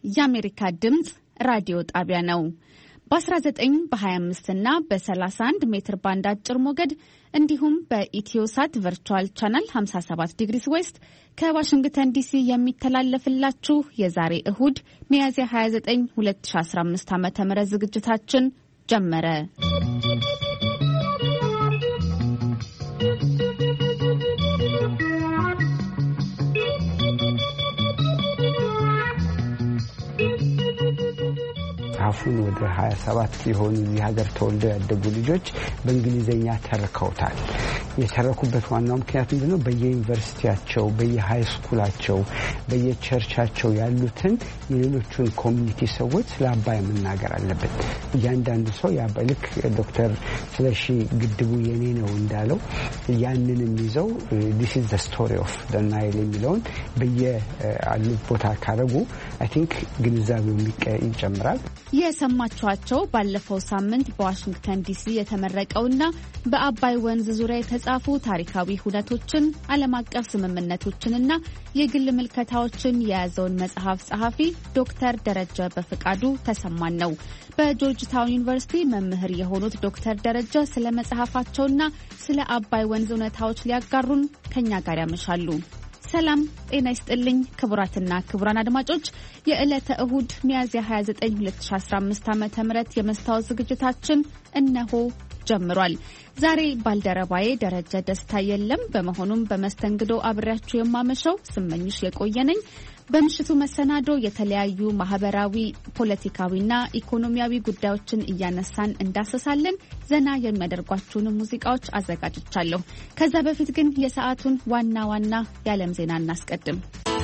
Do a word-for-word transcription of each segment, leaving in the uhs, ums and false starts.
የአሜሪካ ድምጽ ራዲዮ ጣቢያ ነው። በ19 በ25 እና በ31 ሜትር ባንድ አጭር ሞገድ እንዲሁም በኢትዮሳት ቨርቹዋል ቻናል ሃምሳ ሰባት ዲግሪስ ዌስት ከዋሽንግተን ዲሲ የሚተላለፍላችሁ የዛሬ እሁድ ሚያዝያ ሃያ ዘጠኝ ሁለት ሺህ አስራ አምስት ዓመተ ምህረት ዝግጅታችን ጀመረ። አፉን ወደ ሃያ ሰባት የሆኑ እዚህ ሀገር ተወልደው ያደጉ ልጆች በእንግሊዘኛ ተርከውታል። የተረኩበት ዋናው ምክንያት ምንድነው? በየዩኒቨርሲቲያቸው፣ በየሃይስኩላቸው፣ በየቸርቻቸው ያሉትን የሌሎቹን ኮሚኒቲ ሰዎች ስለ አባይ መናገር አለበት። እያንዳንዱ ሰው የአባይ ልክ ዶክተር ስለሺ ግድቡ የኔ ነው እንዳለው ያንንም ይዘው this is the story of the Nile የሚለውን በየአሉት ቦታ ካረጉ I think ግንዛቤው ይጨምራል። የሰማችኋቸው ባለፈው ሳምንት በዋሽንግተን ዲሲ የተመረቀውና በአባይ ወንዝ ዙሪያ የተጻፉ ታሪካዊ ሁነቶችን፣ ዓለም አቀፍ ስምምነቶችንና የግል ምልከታዎችን የያዘውን መጽሐፍ ጸሐፊ ዶክተር ደረጀ በፍቃዱ ተሰማን ነው። በጆርጅ ታውን ዩኒቨርሲቲ መምህር የሆኑት ዶክተር ደረጀ ስለ መጽሐፋቸውና ስለ አባይ ወንዝ እውነታዎች ሊያጋሩን ከኛ ጋር ያመሻሉ። ሰላም ጤና ይስጥልኝ ክቡራትና ክቡራን አድማጮች፣ የዕለተ እሁድ ሚያዝያ ሃያ ዘጠኝ ሁለት ሺህ አስራ አምስት ዓመተ ምህረት የመስታወት ዝግጅታችን እነሆ ጀምሯል። ዛሬ ባልደረባዬ ደረጀ ደስታ የለም። በመሆኑም በመስተንግዶ አብሬያችሁ የማመሸው ስመኝሽ የቆየነኝ። በምሽቱ መሰናዶ የተለያዩ ማህበራዊ፣ ፖለቲካዊና ኢኮኖሚያዊ ጉዳዮችን እያነሳን እንዳሰሳለን። ዘና የሚያደርጓችሁን ሙዚቃዎች አዘጋጅቻለሁ። ከዛ በፊት ግን የሰዓቱን ዋና ዋና የዓለም ዜና እናስቀድም።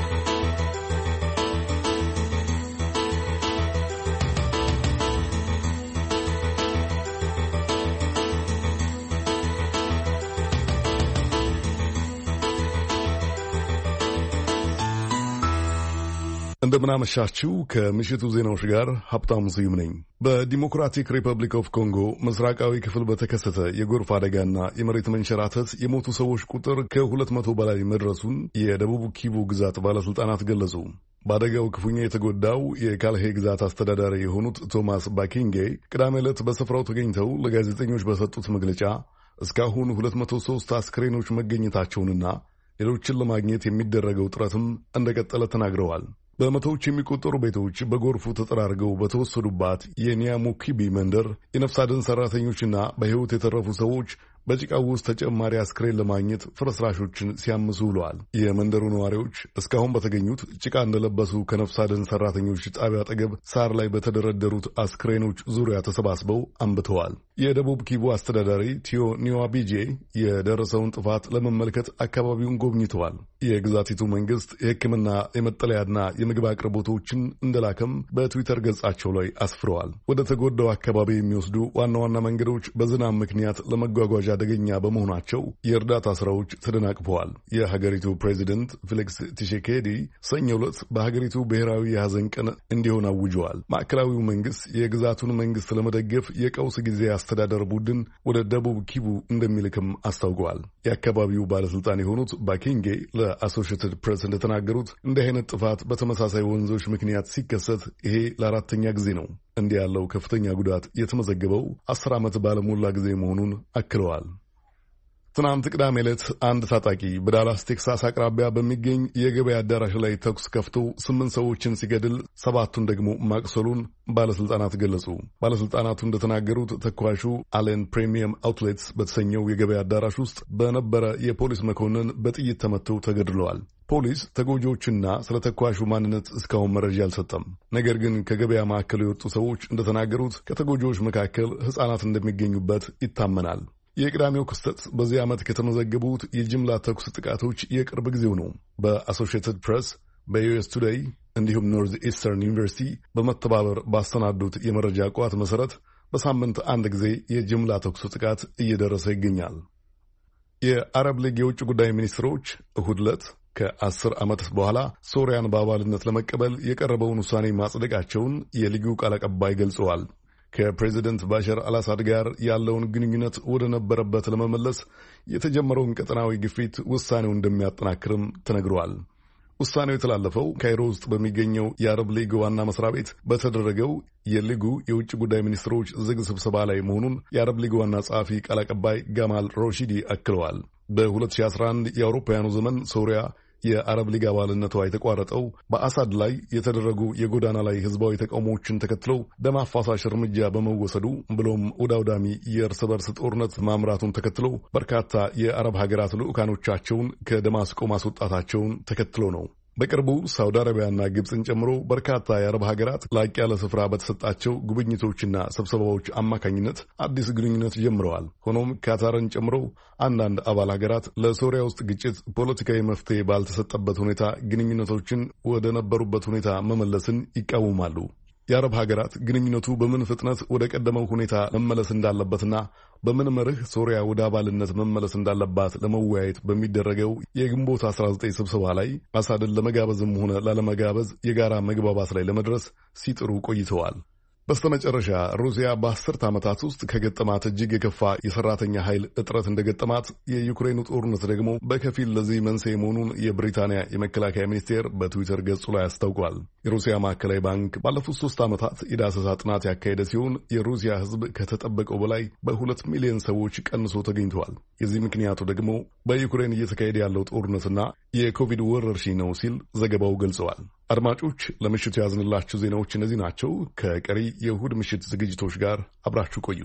እንደምናመሻችሁ ከምሽቱ ዜናዎች ጋር ሀብታሙ ስዩም ነኝ። በዲሞክራቲክ ሪፐብሊክ ኦፍ ኮንጎ ምስራቃዊ ክፍል በተከሰተ የጎርፍ አደጋና የመሬት መንሸራተት የሞቱ ሰዎች ቁጥር ከሁለት መቶ በላይ መድረሱን የደቡብ ኪቡ ግዛት ባለስልጣናት ገለጹ። በአደጋው ክፉኛ የተጎዳው የካልሄ ግዛት አስተዳዳሪ የሆኑት ቶማስ ባኪንጌ ቅዳሜ ዕለት በስፍራው ተገኝተው ለጋዜጠኞች በሰጡት መግለጫ እስካሁን ሁለት መቶ ሶስት አስክሬኖች መገኘታቸውንና ሌሎችን ለማግኘት የሚደረገው ጥረትም እንደቀጠለ ተናግረዋል። በመቶዎች የሚቆጠሩ ቤቶች በጎርፉ ተጠራርገው በተወሰዱባት የኒያሙኪቢ መንደር የነፍስ አድን ሰራተኞችና በሕይወት የተረፉ ሰዎች በጭቃው ውስጥ ተጨማሪ አስክሬን ለማግኘት ፍርስራሾችን ሲያምሱ ውለዋል። የመንደሩ ነዋሪዎች እስካሁን በተገኙት ጭቃ እንደለበሱ ከነፍስ አድን ሰራተኞች ጣቢያ አጠገብ ሳር ላይ በተደረደሩት አስክሬኖች ዙሪያ ተሰባስበው አንብተዋል። የደቡብ ኪቡ አስተዳዳሪ ቲዮ ኒዋቢጄ የደረሰውን ጥፋት ለመመልከት አካባቢውን ጎብኝተዋል። የግዛቲቱ መንግስት የሕክምና የመጠለያና የምግብ አቅርቦቶችን እንደላከም በትዊተር ገጻቸው ላይ አስፍረዋል። ወደ ተጎዳው አካባቢ የሚወስዱ ዋና ዋና መንገዶች በዝናብ ምክንያት ለመጓጓዣ አደገኛ በመሆናቸው የእርዳታ ስራዎች ተደናቅፈዋል። የሀገሪቱ ፕሬዚደንት ፌሊክስ ቲሼኬዲ ሰኞ ዕለት በሀገሪቱ ብሔራዊ የሐዘን ቀን እንዲሆን አውጀዋል። ማዕከላዊው መንግስት የግዛቱን መንግስት ለመደገፍ የቀውስ ጊዜ አስተዳደር ቡድን ወደ ደቡብ ኪቡ እንደሚልክም አስታውቀዋል። የአካባቢው ባለስልጣን የሆኑት ባኪንጌ ለአሶሺየትድ ፕሬስ እንደተናገሩት እንዲህ አይነት ጥፋት በተመሳሳይ ወንዞች ምክንያት ሲከሰት ይሄ ለአራተኛ ጊዜ ነው። እንዲህ ያለው ከፍተኛ ጉዳት የተመዘገበው አስር ዓመት ባለሞላ ጊዜ መሆኑን አክለዋል። ትናንት ቅዳሜ ዕለት አንድ ታጣቂ በዳላስ ቴክሳስ አቅራቢያ በሚገኝ የገበያ አዳራሽ ላይ ተኩስ ከፍቶ ስምንት ሰዎችን ሲገድል ሰባቱን ደግሞ ማቁሰሉን ባለስልጣናት ገለጹ። ባለስልጣናቱ እንደተናገሩት ተኳሹ አሌን ፕሪሚየም አውትሌትስ በተሰኘው የገበያ አዳራሽ ውስጥ በነበረ የፖሊስ መኮንን በጥይት ተመተው ተገድለዋል። ፖሊስ ተጎጂዎችና ስለ ተኳሹ ማንነት እስካሁን መረጃ አልሰጠም። ነገር ግን ከገበያ ማዕከሉ የወጡ ሰዎች እንደተናገሩት ከተጎጂዎች መካከል ሕፃናት እንደሚገኙበት ይታመናል። የቅዳሜው ክስተት በዚህ ዓመት ከተመዘገቡት የጅምላ ተኩስ ጥቃቶች የቅርብ ጊዜው ነው። በአሶሺየትድ ፕሬስ፣ በዩኤስ ቱዴይ እንዲሁም ኖርዝ ኢስተርን ዩኒቨርሲቲ በመተባበር ባሰናዱት የመረጃ ቋት መሠረት በሳምንት አንድ ጊዜ የጅምላ ተኩስ ጥቃት እየደረሰ ይገኛል። የአረብ ሊግ የውጭ ጉዳይ ሚኒስትሮች እሁድ ዕለት ከአስር ዓመት በኋላ ሶሪያን በአባልነት ለመቀበል የቀረበውን ውሳኔ ማጽደቃቸውን የሊጉ ቃል አቀባይ ገልጸዋል። ከፕሬዚደንት ባሻር አልአሳድ ጋር ያለውን ግንኙነት ወደ ነበረበት ለመመለስ የተጀመረውን ቀጠናዊ ግፊት ውሳኔው እንደሚያጠናክርም ተነግሯል። ውሳኔው የተላለፈው ካይሮ ውስጥ በሚገኘው የአረብ ሊግ ዋና መስሪያ ቤት በተደረገው የሊጉ የውጭ ጉዳይ ሚኒስትሮች ዝግ ስብሰባ ላይ መሆኑን የአረብ ሊግ ዋና ጸሐፊ ቃል አቀባይ ጋማል ሮሺዲ አክለዋል። በ2011 የአውሮፓውያኑ ዘመን ሶሪያ የአረብ ሊግ አባልነቷ የተቋረጠው በአሳድ ላይ የተደረጉ የጎዳና ላይ ህዝባዊ ተቃውሞዎችን ተከትለው ደም አፋሳሽ እርምጃ በመወሰዱ ብሎም ወደ አውዳሚ የእርስ በርስ ጦርነት ማምራቱን ተከትለው በርካታ የአረብ ሀገራት ልዑካኖቻቸውን ከደማስቆ ማስወጣታቸውን ተከትሎ ነው። በቅርቡ ሳውዲ አረቢያና ግብፅን ጨምሮ በርካታ የአረብ ሀገራት ላቅ ያለ ስፍራ በተሰጣቸው ጉብኝቶችና ስብሰባዎች አማካኝነት አዲስ ግንኙነት ጀምረዋል። ሆኖም ካታርን ጨምሮ አንዳንድ አባል ሀገራት ለሶሪያ ውስጥ ግጭት ፖለቲካዊ መፍትሄ ባልተሰጠበት ሁኔታ ግንኙነቶችን ወደ ነበሩበት ሁኔታ መመለስን ይቃወማሉ። የአረብ ሀገራት ግንኙነቱ በምን ፍጥነት ወደ ቀደመው ሁኔታ መመለስ እንዳለበትና በምን መርህ ሶሪያ ወደ አባልነት መመለስ እንዳለባት ለመወያየት በሚደረገው የግንቦት አስራ ዘጠኝ ስብሰባ ላይ አሳድን ለመጋበዝም ሆነ ላለመጋበዝ የጋራ መግባባት ላይ ለመድረስ ሲጥሩ ቆይተዋል። በስተመጨረሻ ሩሲያ በአስርት ዓመታት ውስጥ ከገጠማት እጅግ የከፋ የሰራተኛ ኃይል እጥረት እንደገጠማት፣ የዩክሬኑ ጦርነት ደግሞ በከፊል ለዚህ መንስኤ መሆኑን የብሪታንያ የመከላከያ ሚኒስቴር በትዊተር ገጹ ላይ አስታውቋል። የሩሲያ ማዕከላዊ ባንክ ባለፉት ሶስት ዓመታት የዳሰሳ ጥናት ያካሄደ ሲሆን የሩሲያ ሕዝብ ከተጠበቀው በላይ በሁለት ሚሊዮን ሰዎች ቀንሶ ተገኝተዋል። የዚህ ምክንያቱ ደግሞ በዩክሬን እየተካሄደ ያለው ጦርነትና የኮቪድ ወረርሽኝ ነው ሲል ዘገባው ገልጸዋል። አድማጮች፣ ለምሽቱ ያዝንላችሁ ዜናዎች እነዚህ ናቸው። ከቀሪ የእሁድ ምሽት ዝግጅቶች ጋር አብራችሁ ቆዩ።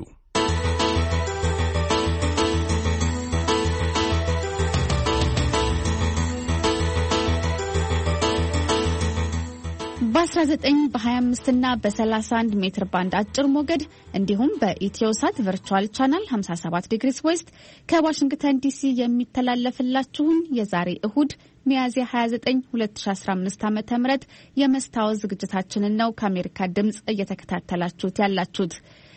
በአስራ ዘጠኝ በሀያ አምስት እና በሰላሳ አንድ ሜትር ባንድ አጭር ሞገድ እንዲሁም በኢትዮሳት ቨርቹዋል ቻናል ሃምሳ ሰባት ዲግሪስ ዌስት ከዋሽንግተን ዲሲ የሚተላለፍላችሁን የዛሬ እሁድ ሚያዝያ ሀያ ዘጠኝ ሁለት ሺህ አስራ አምስት ዓመተ ምህረት የመስታወት ዝግጅታችንን ነው ከአሜሪካ ድምጽ እየተከታተላችሁት ያላችሁት።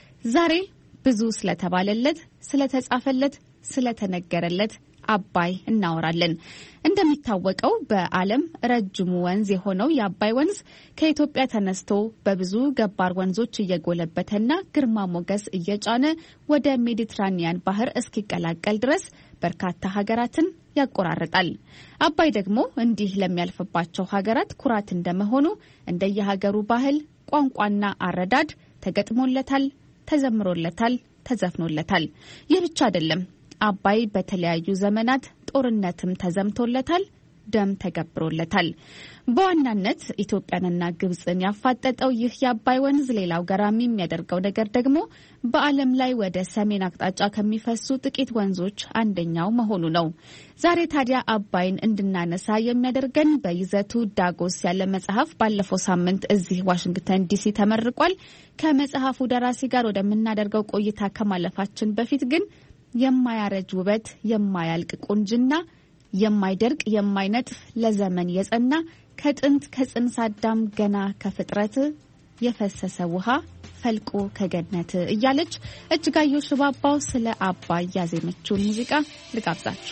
ዛሬ ብዙ ስለተባለለት፣ ስለተጻፈለት፣ ስለተነገረለት አባይ እናወራለን። እንደሚታወቀው በዓለም ረጅሙ ወንዝ የሆነው የአባይ ወንዝ ከኢትዮጵያ ተነስቶ በብዙ ገባር ወንዞች እየጎለበተና ግርማ ሞገስ እየጫነ ወደ ሜዲትራኒያን ባህር እስኪቀላቀል ድረስ በርካታ ሀገራትን ያቆራርጣል። አባይ ደግሞ እንዲህ ለሚያልፍባቸው ሀገራት ኩራት እንደመሆኑ እንደየሀገሩ ባህል፣ ቋንቋና አረዳድ ተገጥሞለታል፣ ተዘምሮለታል፣ ተዘፍኖለታል። ይህ ብቻ አይደለም። አባይ በተለያዩ ዘመናት ጦርነትም ተዘምቶለታል፣ ደም ተገብሮለታል። በዋናነት ኢትዮጵያንና ግብጽን ያፋጠጠው ይህ የአባይ ወንዝ ሌላው ገራሚ የሚያደርገው ነገር ደግሞ በዓለም ላይ ወደ ሰሜን አቅጣጫ ከሚፈሱ ጥቂት ወንዞች አንደኛው መሆኑ ነው። ዛሬ ታዲያ አባይን እንድናነሳ የሚያደርገን በይዘቱ ዳጎስ ያለ መጽሐፍ ባለፈው ሳምንት እዚህ ዋሽንግተን ዲሲ ተመርቋል። ከመጽሐፉ ደራሲ ጋር ወደምናደርገው ቆይታ ከማለፋችን በፊት ግን የማያረጅ ውበት፣ የማያልቅ ቁንጅና፣ የማይደርቅ የማይነጥፍ ለዘመን የጸና ከጥንት ከጽንሰ አዳም ገና ከፍጥረት የፈሰሰ ውሃ ፈልቆ ከገነት እያለች እጅጋየሁ ሽባባው ስለ አባይ ያዜመችውን ሙዚቃ ልጋብዛችሁ።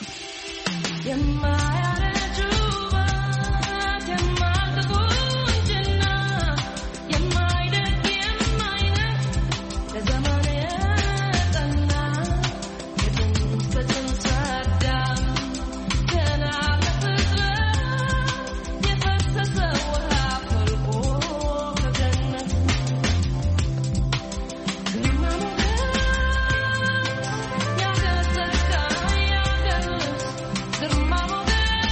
Mama,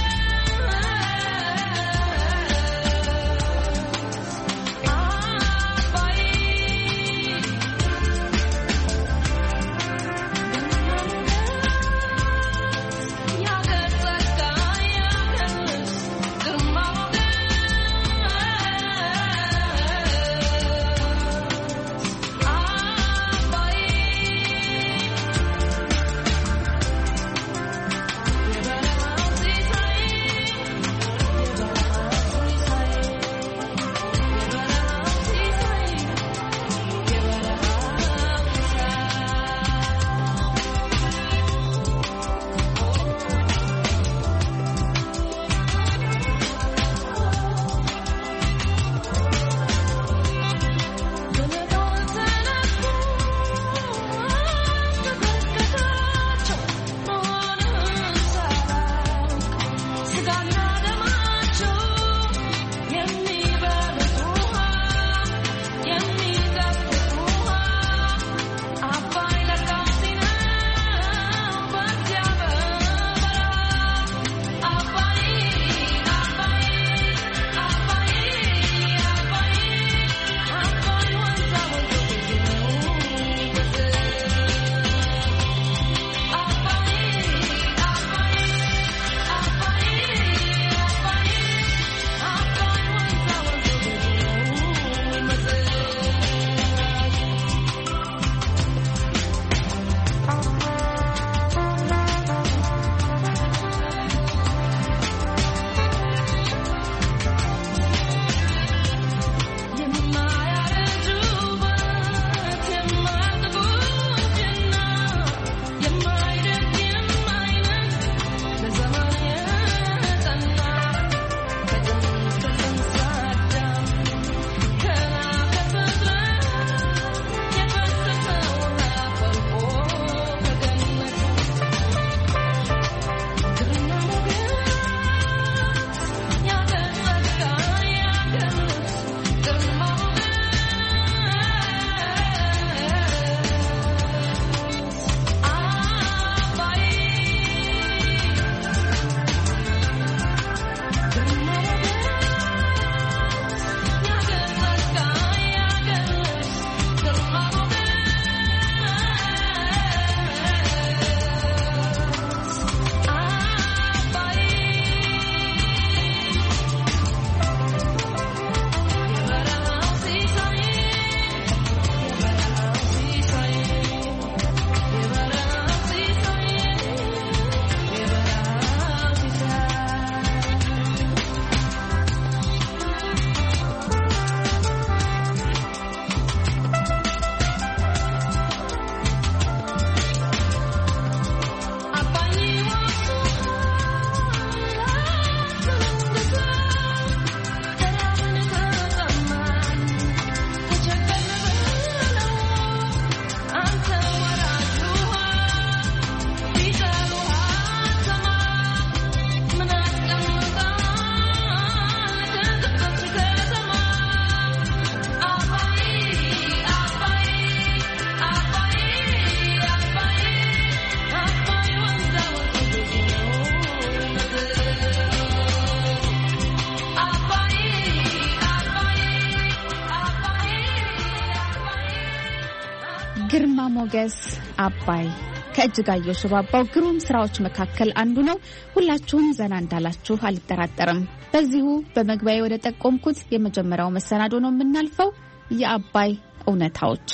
ግርማ ሞገስ አባይ ከእጅጋየሁ ሽባባው ግሩም ስራዎች መካከል አንዱ ነው። ሁላችሁም ዘና እንዳላችሁ አልጠራጠርም። በዚሁ በመግቢያዬ ወደ ጠቆምኩት የመጀመሪያው መሰናዶ ነው የምናልፈው። የአባይ እውነታዎች።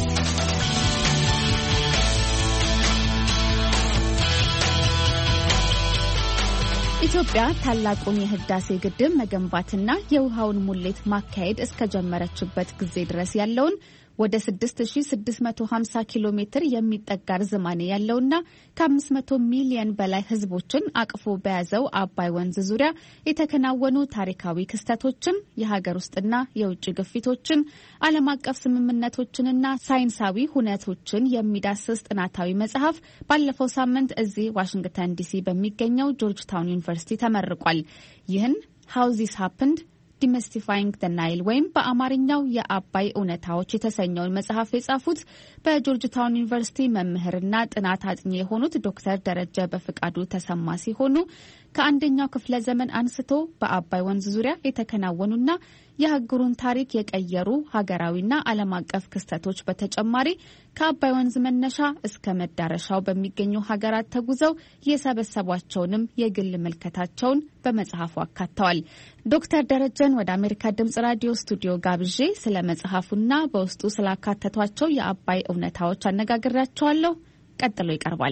ኢትዮጵያ ታላቁን የህዳሴ ግድብ መገንባትና የውሃውን ሙሌት ማካሄድ እስከጀመረችበት ጊዜ ድረስ ያለውን ወደ ስድስት ሺህ ስድስት መቶ ሃምሳ ኪሎ ሜትር የሚጠጋ ርዝማኔ ያለውና ከአምስት መቶ ሚሊዮን በላይ ህዝቦችን አቅፎ በያዘው አባይ ወንዝ ዙሪያ የተከናወኑ ታሪካዊ ክስተቶችን፣ የሀገር ውስጥና የውጭ ግፊቶችን፣ ዓለም አቀፍ ስምምነቶችንና ሳይንሳዊ ሁነቶችን የሚዳስስ ጥናታዊ መጽሐፍ ባለፈው ሳምንት እዚህ ዋሽንግተን ዲሲ በሚገኘው ጆርጅ ታውን ዩኒቨርሲቲ ተመርቋል። ይህን ሃው ዚስ ሃፕንድ ዲሚስቲፋይንግ ዘ ናይል ወይም በአማርኛው የአባይ እውነታዎች የተሰኘውን መጽሐፍ የጻፉት በጆርጅ ታውን ዩኒቨርሲቲ መምህርና ጥናት አጥኚ የሆኑት ዶክተር ደረጀ በፍቃዱ ተሰማ ሲሆኑ ከአንደኛው ክፍለ ዘመን አንስቶ በአባይ ወንዝ ዙሪያ የተከናወኑና የሀገሩን ታሪክ የቀየሩ ሀገራዊና ዓለም አቀፍ ክስተቶች በተጨማሪ ከአባይ ወንዝ መነሻ እስከ መዳረሻው በሚገኙ ሀገራት ተጉዘው የሰበሰቧቸውንም የግል ምልከታቸውን በመጽሐፉ አካተዋል። ዶክተር ደረጀን ወደ አሜሪካ ድምጽ ራዲዮ ስቱዲዮ ጋብዤ ስለ መጽሐፉና በውስጡ ስላካተቷቸው የአባይ እውነታዎች አነጋግራቸዋለሁ። ቀጥሎ ይቀርባል።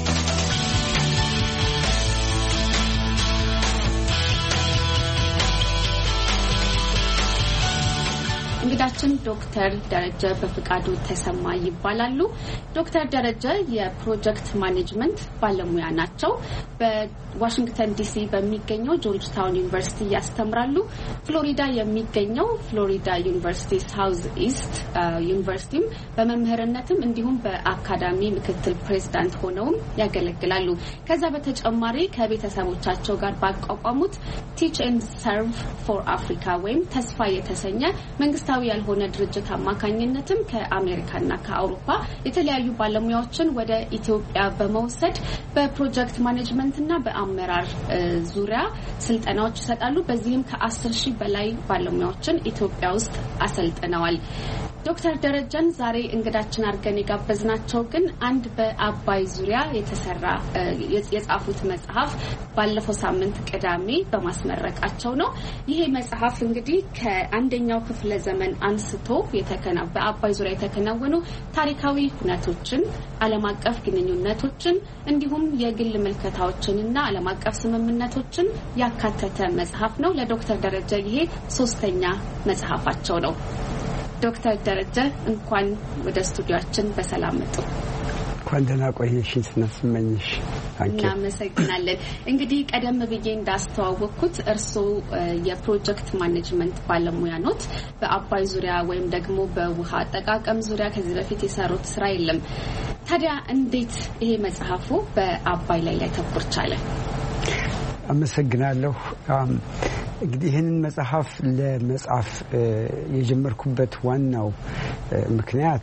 እንግዳችን ዶክተር ደረጀ በፍቃዱ ተሰማ ይባላሉ። ዶክተር ደረጀ የፕሮጀክት ማኔጅመንት ባለሙያ ናቸው። በዋሽንግተን ዲሲ በሚገኘው ጆርጅ ታውን ዩኒቨርሲቲ ያስተምራሉ። ፍሎሪዳ የሚገኘው ፍሎሪዳ ዩኒቨርሲቲ ሳውዝ ኢስት ዩኒቨርሲቲም በመምህርነትም እንዲሁም በአካዳሚ ምክትል ፕሬዝዳንት ሆነውም ያገለግላሉ። ከዛ በተጨማሪ ከቤተሰቦቻቸው ጋር ባቋቋሙት ቲች ኤንድ ሰርቭ ፎር አፍሪካ ወይም ተስፋ የተሰኘ መንግስታዊ ያልሆነ ድርጅት አማካኝነትም ከአሜሪካና ከአውሮፓ የተለያዩ ባለሙያዎችን ወደ ኢትዮጵያ በመውሰድ በፕሮጀክት ማኔጅመንትና በአመራር ዙሪያ ስልጠናዎች ይሰጣሉ። በዚህም ከአስር ሺህ በላይ ባለሙያዎችን ኢትዮጵያ ውስጥ አሰልጥነዋል። ዶክተር ደረጀን ዛሬ እንግዳችን አድርገን የጋበዝናቸው ግን አንድ በአባይ ዙሪያ የተሰራ የጻፉት መጽሐፍ ባለፈው ሳምንት ቅዳሜ በማስመረቃቸው ነው። ይሄ መጽሐፍ እንግዲህ ከአንደኛው ክፍለ ዘመን አንስቶ የተከና በአባይ ዙሪያ የተከናወኑ ታሪካዊ ሁነቶችን፣ ዓለም አቀፍ ግንኙነቶችን እንዲሁም የግል ምልከታዎችንና ዓለም አቀፍ ስምምነቶችን ያካተተ መጽሐፍ ነው። ለዶክተር ደረጀ ይሄ ሶስተኛ መጽሐፋቸው ነው። ዶክተር ደረጀ እንኳን ወደ ስቱዲዮአችን በሰላም መጡ። እንኳን ደህና ቆየሽኝ ስናስመኝሽ። እናመሰግናለን። እንግዲህ ቀደም ብዬ እንዳስተዋወቅኩት እርስዎ የፕሮጀክት ማኔጅመንት ባለሙያ ኖት። በአባይ ዙሪያ ወይም ደግሞ በውሃ አጠቃቀም ዙሪያ ከዚህ በፊት የሰሩት ስራ የለም። ታዲያ እንዴት ይሄ መጽሐፉ በአባይ ላይ ሊያተኩር ቻለ? አመሰግናለሁ። እንግዲህ ይህንን መጽሐፍ ለመጻፍ የጀመርኩበት ዋናው ምክንያት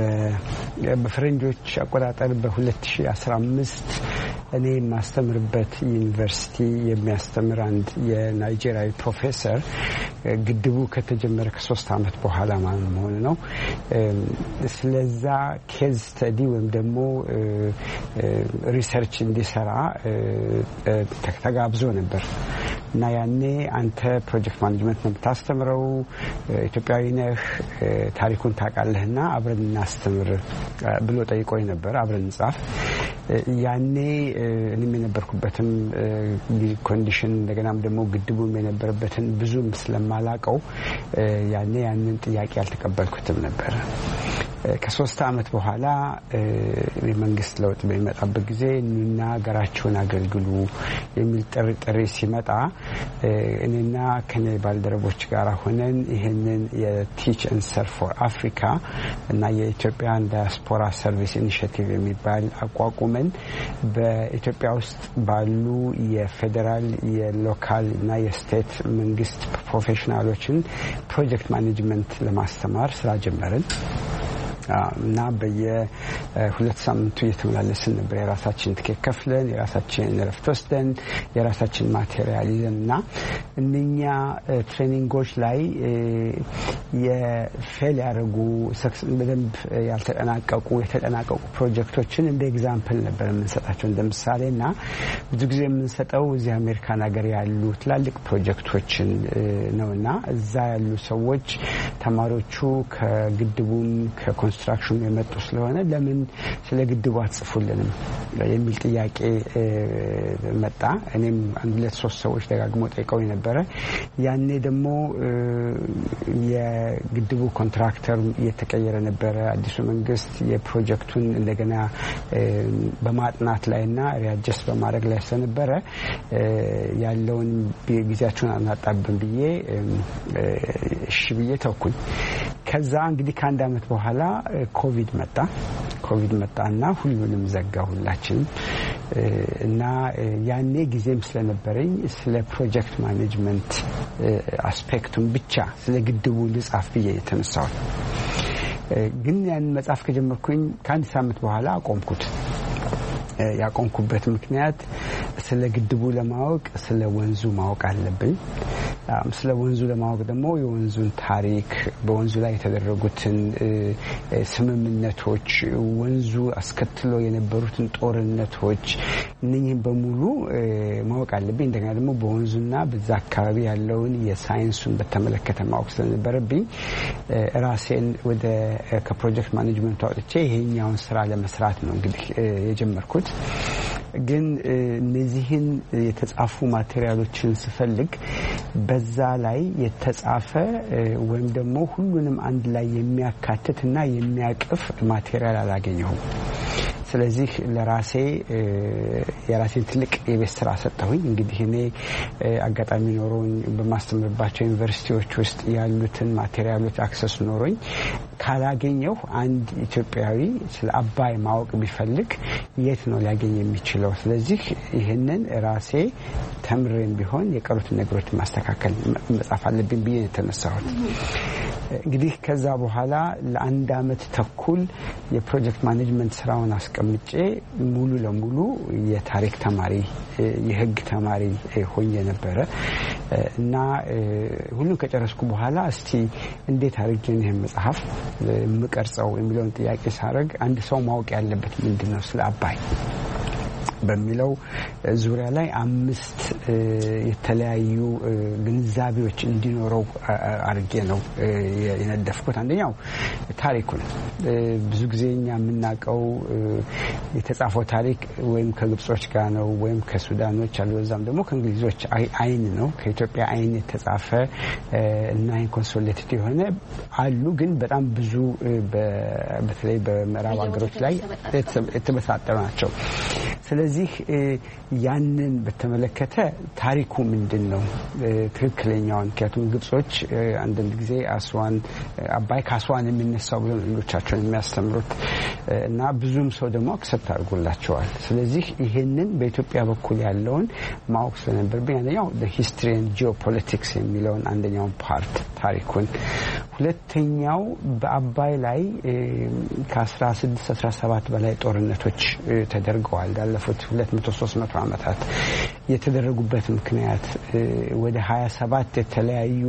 በፈረንጆች አቆጣጠር በ2015 እኔ ማስተምርበት ዩኒቨርሲቲ የሚያስተምር አንድ የናይጄሪያዊ ፕሮፌሰር ግድቡ ከተጀመረ ከሶስት ዓመት በኋላ ማለት መሆኑ ነው ስለዛ ኬዝ ስተዲ ወይም ደግሞ ሪሰርች እንዲሰራ ተጋብዞ ነበር እና ያኔ አንተ ፕሮጀክት ማኔጅመንት ነው የምታስተምረው፣ ኢትዮጵያዊ ነህ፣ ታሪኩን ታውቃለህና አብረን እናስተምር ብሎ ጠይቆኝ ነበር። አብረን እንጻፍ። ያኔ እኔም የነበርኩበትም ኮንዲሽን እንደገናም ደግሞ ግድቡም የነበረበትን ብዙም ስለማላቀው ያኔ ያንን ጥያቄ አልተቀበልኩትም ነበር። ከሶስት ዓመት በኋላ የመንግስት ለውጥ በሚመጣበት ጊዜ እኛ ሀገራችሁን አገልግሉ የሚል ጥሪ ጥሪ ሲመጣ እኔና ከኔ ባልደረቦች ጋር ሆነን ይሄንን የቲች ኤንድ ሰርቭ ፎር አፍሪካ እና የኢትዮጵያን ዳያስፖራ ሰርቪስ ኢኒሺዬቲቭ የሚባል አቋቁመን በኢትዮጵያ ውስጥ ባሉ የፌደራል የሎካል እና የስቴት መንግስት ፕሮፌሽናሎችን ፕሮጀክት ማኔጅመንት ለማስተማር ስራ ጀመርን። እና በየሁለት ሳምንቱ እየተመላለስን ነበር የራሳችን ትኬት ከፍለን የራሳችን ረፍት ወስደን የራሳችን ማቴሪያል ይዘንና እነኛ ትሬኒንጎች ላይ የፌል ያደረጉ በደንብ ያልተጠናቀቁ የተጠናቀቁ ፕሮጀክቶችን እንደ ኤግዛምፕል ነበር የምንሰጣቸው እንደ ምሳሌና ብዙ ጊዜ የምንሰጠው እዚህ አሜሪካን ሀገር ያሉ ትላልቅ ፕሮጀክቶችን ነውና እዛ ያሉ ሰዎች ተማሪዎቹ ከግድቡም ከኮንስትራክሽኑ የመጡ ስለሆነ ለምን ስለ ግድቡ አትጽፉልንም የሚል ጥያቄ መጣ። እኔም አንድ ሁለት ሶስት ሰዎች ደጋግሞ ጠይቀው ነበር። ያኔ ደግሞ የግድቡ ኮንትራክተር እየተቀየረ ነበር። አዲሱ መንግስት የፕሮጀክቱን እንደገና በማጥናት ላይና ሪአጀስት በማድረግ ላይ ስለነበረ ያለውን ጊዜያቸውን አናጣብን ብዬ እሺ ብዬ ተውኩኝ። ከዛ እንግዲህ ከአንድ አመት በኋላ ኮቪድ መጣ። ኮቪድ መጣና ሁሉንም ዘጋ ሁላችን እና ያኔ ጊዜም ስለነበረኝ ስለ ፕሮጀክት ማኔጅመንት አስፔክቱን ብቻ ስለ ግድቡ ልጻፍ ብዬ ተነሳሁ። ግን ያን መጻፍ ከጀመርኩኝ ከአንድ ሳምንት በኋላ አቆምኩት። ያቆምኩበት ምክንያት ስለ ግድቡ ለማወቅ ስለ ወንዙ ማወቅ አለብኝ። ስለ ወንዙ ለማወቅ ደግሞ የወንዙን ታሪክ በወንዙ ላይ የተደረጉትን ስምምነቶች ወንዙ አስከትሎ የነበሩትን ጦርነቶች እነኚህን በሙሉ ማወቅ አለብኝ። እንደገና ደግሞ በወንዙና በዛ አካባቢ ያለውን የሳይንሱን በተመለከተ ማወቅ ስለነበረብኝ ራሴን ወደ ከፕሮጀክት ማኔጅመንቱ አውጥቼ ይሄኛውን ስራ ለመስራት ነው እንግዲህ የጀመርኩት። ግን እነዚህን የተጻፉ ማቴሪያሎችን ስፈልግ በዛ ላይ የተጻፈ ወይም ደግሞ ሁሉንም አንድ ላይ የሚያካትትና የሚያቅፍ ማቴሪያል አላገኘሁም። ስለዚህ ለራሴ የራሴን ትልቅ የቤት ስራ ሰጠሁኝ። እንግዲህ እኔ አጋጣሚ ኖሮኝ በማስተምርባቸው ዩኒቨርሲቲዎች ውስጥ ያሉትን ማቴሪያሎች አክሰስ ኖሮኝ ካላገኘው አንድ ኢትዮጵያዊ ስለ አባይ ማወቅ ቢፈልግ የት ነው ሊያገኝ የሚችለው? ስለዚህ ይህንን ራሴ ተምሬም ቢሆን የቀሩትን ነገሮች ማስተካከል መጻፍ አለብኝ ብዬ የተነሳሁት። እንግዲህ ከዛ በኋላ ለአንድ አመት ተኩል የፕሮጀክት ማኔጅመንት ስራውን አስቀምጬ ሙሉ ለሙሉ የታሪክ ተማሪ የህግ ተማሪ ሆኜ ነበረ እና ሁሉን ከጨረስኩ በኋላ እስቲ እንዴት አድርጌ ነው ይሄን መጽሐፍ የምቀርጸው የሚለውን ጥያቄ ሳረግ አንድ ሰው ማወቅ ያለበት ምንድነው ስለ አባይ በሚለው ዙሪያ ላይ አምስት የተለያዩ ግንዛቤዎች እንዲኖረው አድርጌ ነው የነደፍኩት። አንደኛው ታሪኩን ብዙ ጊዜኛ የምናውቀው የተጻፈው ታሪክ ወይም ከግብጾች ጋር ነው ወይም ከሱዳኖች አልወዛም ደግሞ ከእንግሊዞች አይን ነው ከኢትዮጵያ አይን የተጻፈ እና ኮንሶሌትድ የሆነ አሉ። ግን በጣም ብዙ በተለይ በምዕራብ ሀገሮች ላይ የተበታተኑ ናቸው። ስለዚህ ያንን በተመለከተ ታሪኩ ምንድነው ትክክለኛውን ከቱም ግብጾች አንድ ጊዜ አስዋን አባይ ካስዋን የሚነሳው ብለው ሌሎቻቸው የሚያስተምሩት እና ብዙም ሰው ደግሞ አክሰፕት አድርጎላቸዋል። ስለዚህ ይሄንን በኢትዮጵያ በኩል ያለውን ማወቅ ስለነበረብኝ አንደኛው the history and geopolitics የሚለውን አንደኛው ፓርት ታሪኩን፣ ሁለተኛው በአባይ ላይ ከ16 አስራ ሰባት በላይ ጦርነቶች ተደርገዋል ያለፉት ሁለት መቶ ሶስት መቶ ዓመታት የተደረጉበት ምክንያት ወደ ሀያ ሰባት የተለያዩ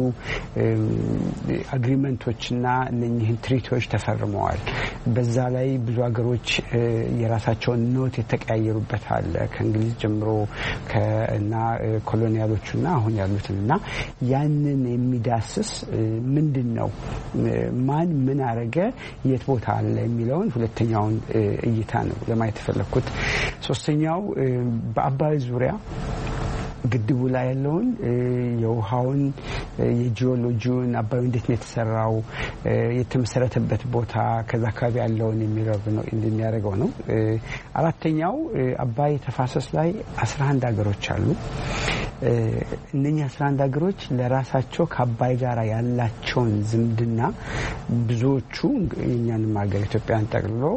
አግሪመንቶችና እነኚህን ትሪቲዎች ተፈርመዋል። በዛ ላይ ብዙ ሀገሮች የራሳቸውን ኖት የተቀያየሩበት አለ ከእንግሊዝ ጀምሮ ከና ኮሎኒያሎቹና አሁን ያሉትና ያንን የሚዳስስ ምንድነው ማን ምን አረገ የት ቦታ አለ የሚለውን ሁለተኛውን እይታ ነው ለማየት ፈለኩት። ሶስተኛው በአባይ ዙሪያ ግድቡ ላይ ያለውን የውሃውን የጂኦሎጂውን አባይ እንዴት ነው የተሰራው የተመሰረተበት ቦታ ከዛ አካባቢ ያለውን የሚያደርገው ነው። አራተኛው አባይ ተፋሰስ ላይ አስራ አንድ ሀገሮች አሉ። እነኛ አስራ አንድ ሀገሮች ለራሳቸው ከአባይ ጋር ያላቸውን ዝምድና ብዙዎቹ የኛንም ሀገር ኢትዮጵያን ጠቅልሎ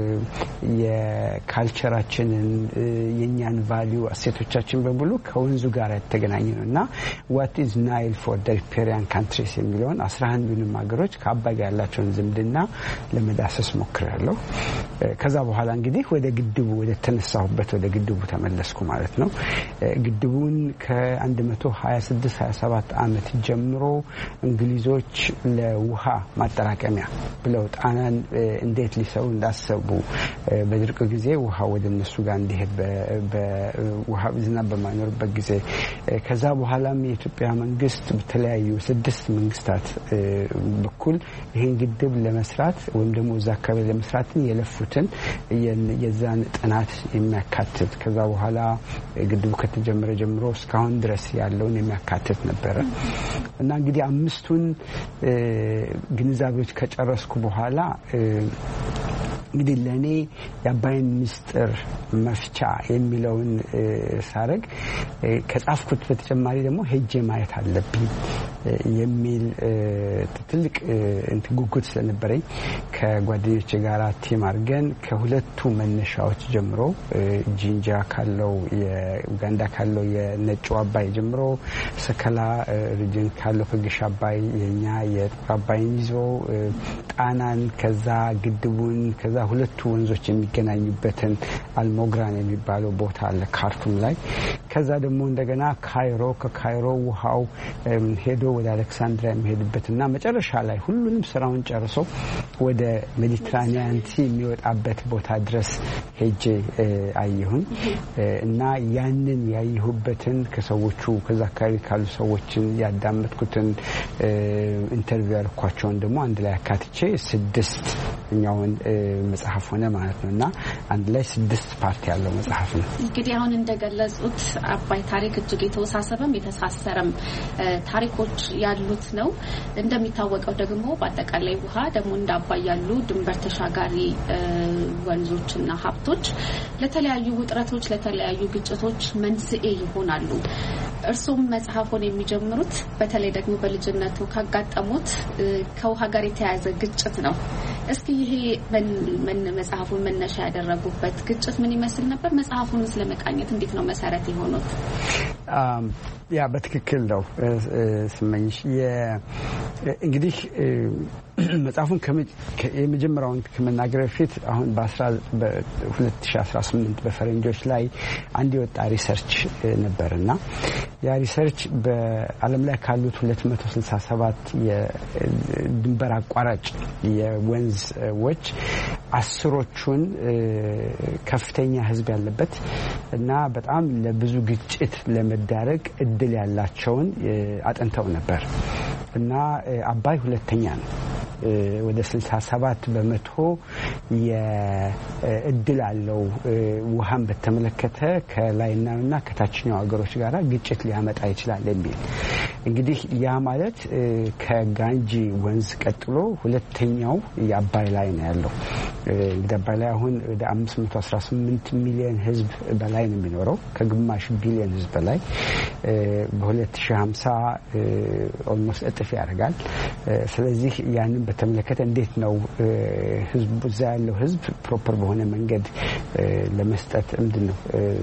የካልቸራችንን የኛን ቫልዩ እሴቶቻችን በሙሉ ከወንዙ ጋር የተገናኘ ነውና what is Nile for the riparian countries የሚለውን አስራ አንዱንም ሀገሮች ከአባይ ጋር ያላቸውን ዝምድና ለመዳሰስ ሞክራለሁ። ከዛ በኋላ እንግዲህ ወደ ግድቡ ወደ ተነሳሁበት ወደ ግድቡ ተመለስኩ ማለት ነው። ግድቡን ከ126 27 ዓመት ጀምሮ እንግሊዞች ለውሃ ማጠራቀሚያ ብለው ጣናን እንዴት ሊሰሩ እንዳሰቡ በድርቅ ጊዜ ውሃ ወደ እነሱ ጋር እንዲሄድ በውሃ ዝናብ በማይኖርበት ጊዜ ከዛ በኋላም የኢትዮጵያ መንግስት በተለያዩ ስድስት መንግስታት በኩል ይሄን ግድብ ለመስራት ወይም ደግሞ እዛ አካባቢ ለመስራት የለፉትን የዛን ጥናት የሚያካትት ከዛ በኋላ ግድቡ ከተጀመረ ጀምሮ እስካሁን ድረስ ያለውን የሚያካትት ነበር እና እንግዲህ አምስቱን ግንዛቤዎች ከጨረስኩ በኋላ እንግዲህ ለኔ የአባይን ምስጢር መፍቻ የሚለውን ሳረግ ከጻፍኩት በተጨማሪ ደግሞ ሄጄ ማየት አለብኝ የሚል ትልቅ ጉጉት ስለነበረኝ ከጓደኞቼ ጋር ቲም አድርገን ከሁለቱ መነሻዎች ጀምሮ ጂንጃ ካለው የኡጋንዳ ካለው የነጩ አባይ ጀምሮ ሰከላ ሪጅን ካለው ከግሽ አባይ የኛ የአባይን ይዞ ጣናን ከዛ ግድቡን ከዛ ሁለቱ ወንዞች የሚገናኙበትን አልሞግራን የሚባለው ቦታ አለ ካርቱም ላይ ከዛ ደግሞ እንደገና ካይሮ ከካይሮ ውሃው ሄዶ ወደ አሌክሳንድሪያ የሚሄድበትና መጨረሻ ላይ ሁሉንም ስራውን ጨርሶ ወደ ሜዲትራኒያን ሲ የሚወጣበት ቦታ ድረስ ሄጄ አየሁን እና ያንን ያየሁበትን ከሰዎቹ ከዛ አካባቢ ካሉ ሰዎችን ያዳመጥኩትን ኢንተርቪው ያልኳቸውን ደግሞ አንድ ላይ አካትቼ ስድስት ኛውን መጽሐፍ ሆነ ማለት ነውና አንድ ላይ ስድስት ፓርት ያለው መጽሐፍ ነው። እንግዲህ አሁን እንደገለጹት አባይ ታሪክ እጅግ የተወሳሰበም የተሳሰረም ታሪኮች ያሉት ነው። እንደሚታወቀው ደግሞ በአጠቃላይ ውሃ ደግሞ እንደ አባይ ያሉ ድንበር ተሻጋሪ ወንዞችና ሀብቶች ለተለያዩ ውጥረቶች ለተለያዩ ግጭቶች መንስኤ ይሆናሉ። እርሱም መጽሐፉን የሚጀምሩት በተለይ ደግሞ በልጅነቱ ካጋጠሙት ከውሃ ጋር የተያያዘ ግጭት ነው። እስኪ ይሄ ምን መጽሐፉን መነሻ ያደረጉበት ግጭት ምን ይመስል ነበር? መጽሐፉን ስለመቃኘት እንዴት ነው መሰረት የሆኑት? ያ በትክክል ነው ስመኝሽ። እንግዲህ መጽሐፉን የመጀመሪያውን ከመናገር በፊት አሁን በ2018 በፈረንጆች ላይ አንድ የወጣ ሪሰርች ነበርና ያ ሪሰርች በዓለም ላይ ካሉት ሁለት መቶ ስልሳ ሰባት የድንበር አቋራጭ የወንዞች አስሮቹን ከፍተኛ ህዝብ ያለበት እና በጣም ለብዙ ግጭት ለመዳረግ እድል ያላቸውን አጥንተው ነበር እና አባይ ሁለተኛ ነው። ወደ ስልሳ ሰባት በመቶ የእድል አለው ውሃን በተመለከተ ከላይናና ከታችኛው ሀገሮች ጋር ግጭት ሊያመጣ ይችላል የሚል እንግዲህ ያ ማለት ከጋንጂ ወንዝ ቀጥሎ ሁለተኛው የአባይ ላይ ነው ያለው። እንግዲህ አባይ ላይ አሁን ወደ አምስት መቶ አስራ ስምንት ሚሊዮን ህዝብ በላይ ነው የሚኖረው ከግማሽ ቢሊዮን ህዝብ በላይ በ2050 ኦልሞስት እጥፍ ያደርጋል። ስለዚህ ያንን በተመለከተ እንዴት ነው ህዝቡ እዛ ያለው ህዝብ ፕሮፐር በሆነ መንገድ ለመስጠት ምንድነው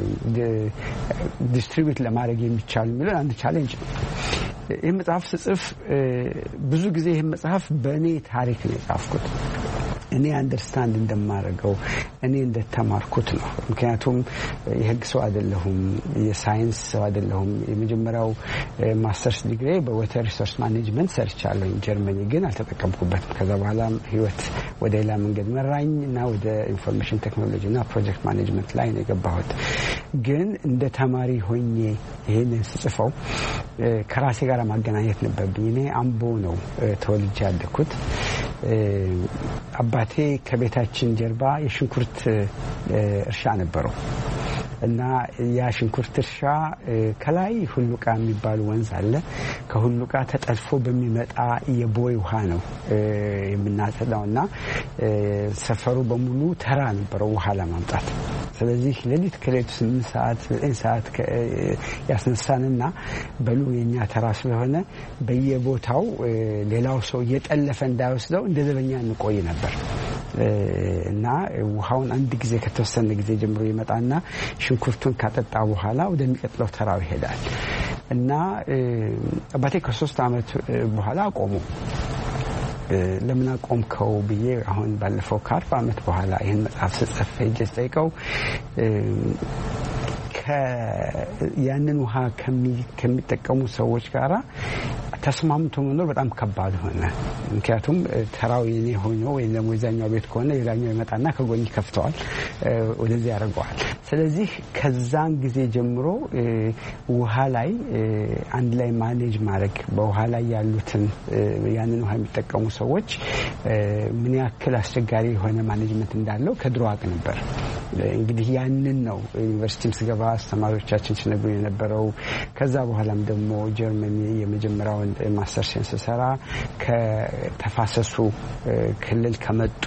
ዲስትሪቢዩት ለማድረግ የሚቻል የሚለው አንድ ቻሌንጅ ነው። ይህ መጽሐፍ ስጽፍ ብዙ ጊዜ ይህ መጽሐፍ በእኔ ታሪክ ነው የጻፍኩት። እኔ አንደርስታንድ እንደማደርገው እኔ እንደተማርኩት ነው። ምክንያቱም የህግ ሰው አይደለሁም፣ የሳይንስ ሰው አይደለሁም። የመጀመሪያው ማስተርስ ዲግሪ በወተር ሪሶርስ ማኔጅመንት ሰርቻለሁ ጀርመኒ፣ ግን አልተጠቀምኩበትም። ከዛ በኋላ ህይወት ወደ ሌላ መንገድ መራኝ እና ወደ ኢንፎርሜሽን ቴክኖሎጂ እና ፕሮጀክት ማኔጅመንት ላይ ነው የገባሁት። ግን እንደ ተማሪ ሆኜ ይሄንን ስጽፈው ከራሴ ጋር ማገናኘት ነበርብኝ። እኔ አምቦ ነው ተወልጄ ያደኩት። አባቴ ከቤታችን ጀርባ የሽንኩርት እርሻ ነበረው እና ያ ሽንኩርት እርሻ ከላይ ሁሉቃ የሚባል ወንዝ አለ። ከሁሉቃ ተጠልፎ በሚመጣ የቦይ ውሃ ነው የምናጠጣውና ሰፈሩ በሙሉ ተራ ነበረው ውሃ ለማምጣት። ስለዚህ ሌሊት ከሌሊቱ ስምንት ሰዓት ዘጠኝ ሰዓት ያስነሳንና በሉ የኛ ተራ ስለሆነ በየቦታው ሌላው ሰው እየጠለፈ እንዳይወስደው እንደ ዘበኛ እንቆይ ነበር እና ውሃውን አንድ ጊዜ ከተወሰነ ጊዜ ጀምሮ ይመጣና ሽንኩርቱን ካጠጣ በኋላ ወደሚቀጥለው ተራው ይሄዳል እና አባቴ ከሶስት አመት በኋላ አቆሙ ለምን አቆምከው ብዬ አሁን ባለፈው ከአርባ አመት በኋላ ይሄን መጽሐፍ ጽፌ ጀስጠይቀው ያንን ውሃ ከሚጠቀሙ ሰዎች ጋራ ተስማምቶ መኖር በጣም ከባድ ሆነ ምክንያቱም ተራው የኔ ሆኖ ወይ ደግሞ የዛኛው ቤት ከሆነ የዛኛው ይመጣና ከጎን ይከፍተዋል ወደዚህ ያደርገዋል ስለዚህ ከዛን ጊዜ ጀምሮ ውሃ ላይ አንድ ላይ ማኔጅ ማድረግ በውሃ ላይ ያሉትን ያንን ውሃ የሚጠቀሙ ሰዎች ምን ያክል አስቸጋሪ የሆነ ማኔጅመንት እንዳለው ከድሮ አቅ ነበር እንግዲህ ያንን ነው ዩኒቨርሲቲም ስገባ አስተማሪዎቻችን ሲነግሩኝ የነበረው ከዛ በኋላም ደግሞ ጀርመኒ የመጀመሪያውን ማስተር ሳይንስ ሰራ ከተፋሰሱ ክልል ከመጡ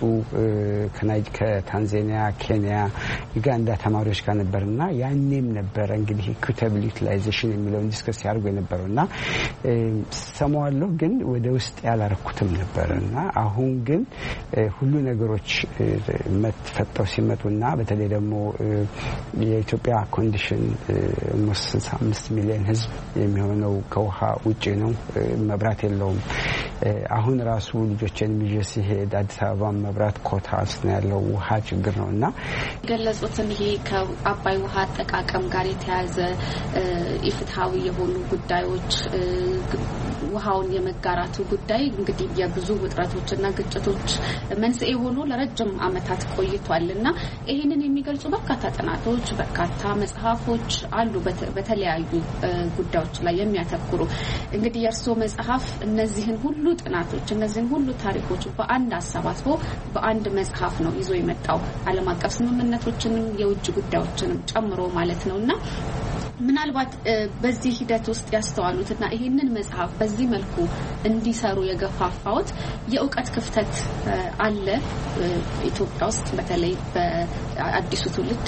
ከታንዛኒያ ኬንያ ዩጋንዳ ተማሪዎች ጋር ነበርና ያኔም ነበር እንግዲህ ኢኩዊታብል ዩቲላይዜሽን የሚለውን ዲስከስ ያርጉ የነበረውና ሰማዋለሁ ግን ወደ ውስጥ ያላረኩትም ነበርና አሁን ግን ሁሉ ነገሮች መጥፈጠው ሲመጡና በተለይ ደግሞ የኢትዮጵያ ኮንዲሽን ስልሳ አምስት ሚሊዮን ህዝብ የሚሆነው ከውሃ ውጪ ነው መብራት የለውም አሁን ራሱ ልጆችን ሚጀስ ይሄድ አዲስ አበባ መብራት ኮታ አስነ ያለው ውሃ ችግር ነውና ገለጹትን ይሄ ከአባይ ውሃ አጠቃቀም ጋር የተያዘ ኢፍትሃዊ የሆኑ ጉዳዮች ውሃውን የመጋራቱ ጉዳይ እንግዲህ የብዙ ውጥረቶችና ግጭቶች መንስኤ ሆኖ ለረጅም አመታት ቆይቷልና ይሄንን የሚገልጹ በርካታ ጥናቶች በርካታ መጽሐፎች አሉ በተለያዩ ጉዳዮች ላይ የሚያተኩሩ እንግዲህ የርሶ መጽሐፍ እነዚህን ሁሉ ጥናቶች እነዚህን ሁሉ ታሪኮች በአንድ አሰባስቦ በአንድ መጽሐፍ ነው ይዞ የመጣው ዓለም አቀፍ ስምምነቶችንም የውጭ ጉዳዮችንም ጨምሮ ማለት ነውና ምናልባት በዚህ ሂደት ውስጥ ያስተዋሉትና ይሄንን መጽሐፍ በዚህ መልኩ እንዲሰሩ የገፋፋውት የእውቀት ክፍተት አለ ኢትዮጵያ ውስጥ በተለይ በአዲሱ ትውልድ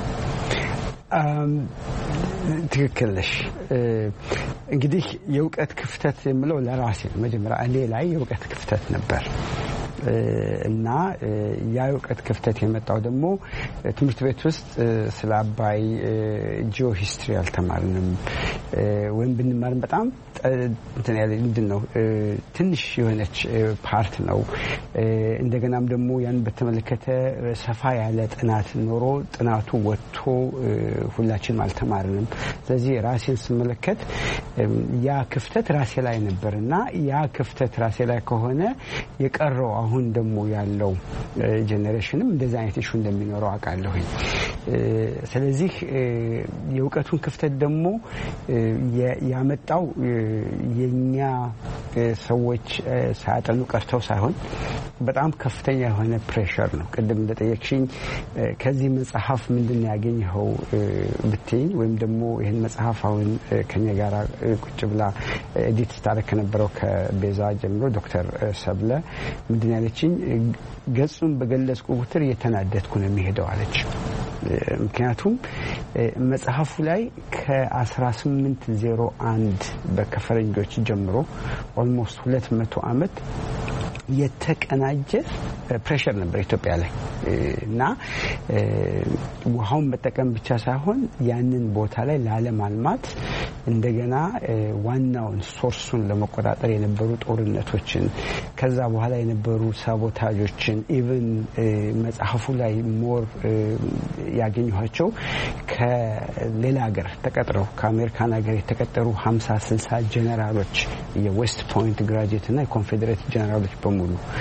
ትክክለሽ እንግዲህ የእውቀት ክፍተት የሚለው ለራሴ መጀመሪያ እኔ ላይ የእውቀት ክፍተት ነበር እና ያ የእውቀት ክፍተት የመጣው ደግሞ ትምህርት ቤት ውስጥ ስለ አባይ ጂኦ ሂስትሪ አልተማርንም ወይም ብንማርም በጣም እንትን ያለ ምንድነው ትንሽ የሆነች ፓርት ነው እንደገናም ደግሞ ያን በተመለከተ ሰፋ ያለ ጥናት ኖሮ ጥናቱ ወጥቶ ሁላችንም አልተማርንም ስለዚህ ራሴን ስመለከት ያ ክፍተት ራሴ ላይ ነበርና ያ ክፍተት ራሴ ላይ ከሆነ የቀረው አሁን ደግሞ ያለው ጄኔሬሽንም እንደዛ አይነት ኢሹ እንደሚኖረው አውቃለሁ ስለዚህ የእውቀቱን ክፍተት ደግሞ ያመጣው የኛ ሰዎች ሳያጠኑ ቀርተው ሳይሆን በጣም ከፍተኛ የሆነ ፕሬሸር ነው ቅድም እንደጠየቅሽኝ ከዚህ መጽሐፍ ምንድነው ያገኘው ብትይ ወይም ደግሞ ይሄን መጽሐፍ አሁን ከኛ ጋር ቁጭ ብላ ኤዲት ታረከ ነበረው ከቤዛ ጀምሮ ዶክተር ሰብለ ምንድነው ያለችኝ ገጹን በገለጽኩ ቁጥር የተናደድኩ ነው የሚሄደው አለች ምክንያቱም መጽሐፉ ላይ ከ1801 በከፈረንጆች ጀምሮ ኦልሞስት ሁለት መቶ አመት የተቀናጀ ፕሬሸር ነበር ኢትዮጵያ ላይ እና ውሃውን መጠቀም ብቻ ሳይሆን ያንን ቦታ ላይ ላለማልማት እንደገና ዋናውን ሶርሱን ለመቆጣጠር የነበሩ ጦርነቶችን ከዛ በኋላ የነበሩ ሳቦታጆችን ኢቭን መጽሐፉ ላይ ሞር ያገኘኋቸው ከሌላ ሀገር ተቀጥረው ከአሜሪካን ሀገር የተቀጠሩ ሀምሳ ስልሳ ጀነራሎች የዌስት ፖይንት ግራጁዌት እና የኮንፌዴሬት ጀነራሎች በሙሉ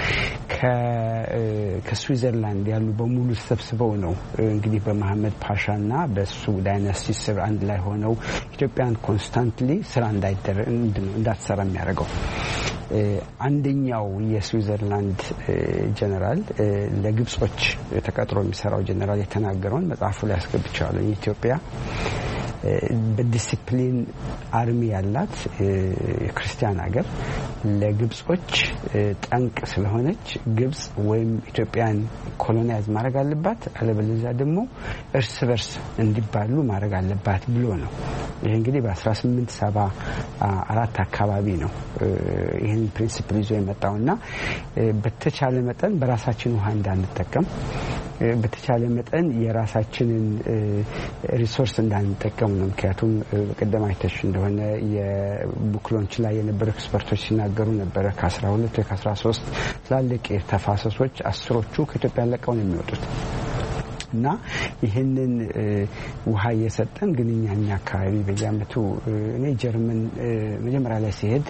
ከስዊዘርላንድ ያሉ በሙሉ ተሰብስበው ነው እንግዲህ በመሐመድ ፓሻና በሱ ዳይናስቲ ስር አንድ ላይ ሆነው ኢትዮጵያን ኮንስታንትሊ ስራ እንዳይደረግ እንዳትሰራ የሚያደርገው አንደኛው የስዊዘርላንድ ጀነራል ለግብጾች ተቀጥሮ የሚሰራው ጀነራል የተናገረውን መጽሐፉ ላይ አስገብቻለሁ ኢትዮጵያ በዲሲፕሊን አርሚ ያላት የክርስቲያን ሀገር ለግብጾች ጠንቅ ስለሆነች ግብጽ ወይም ኢትዮጵያን ኮሎናይዝ ማድረግ አለባት አለበለዚያ ደግሞ እርስ በርስ እንዲባሉ ማድረግ አለባት ብሎ ነው። ይሄ እንግዲህ በ18 ሰባ አራት አካባቢ ነው ይሄን ፕሪንሲፕል ይዞ የመጣውና በተቻለ መጠን በራሳችን ውሃ እንዳንጠቀም በተቻለ መጠን የራሳችንን ሪሶርስ እንዳንጠቀም ነው። ምክንያቱም በቀደም አይተሽ እንደሆነ የቡክሎንች ላይ የነበሩ ኤክስፐርቶች ሲናገሩ ነበር ከአስራ ሁለት ወይ ከአስራ ሶስት ትላልቅ ተፋሰሶች አስሮቹ ከኢትዮጵያ ለቀው ነው የሚወጡት እና ይሄንን ውሃ እየሰጠን ግን እኛኛ አካባቢ በየአመቱ እኔ ጀርመን መጀመሪያ ላይ ሲሄድ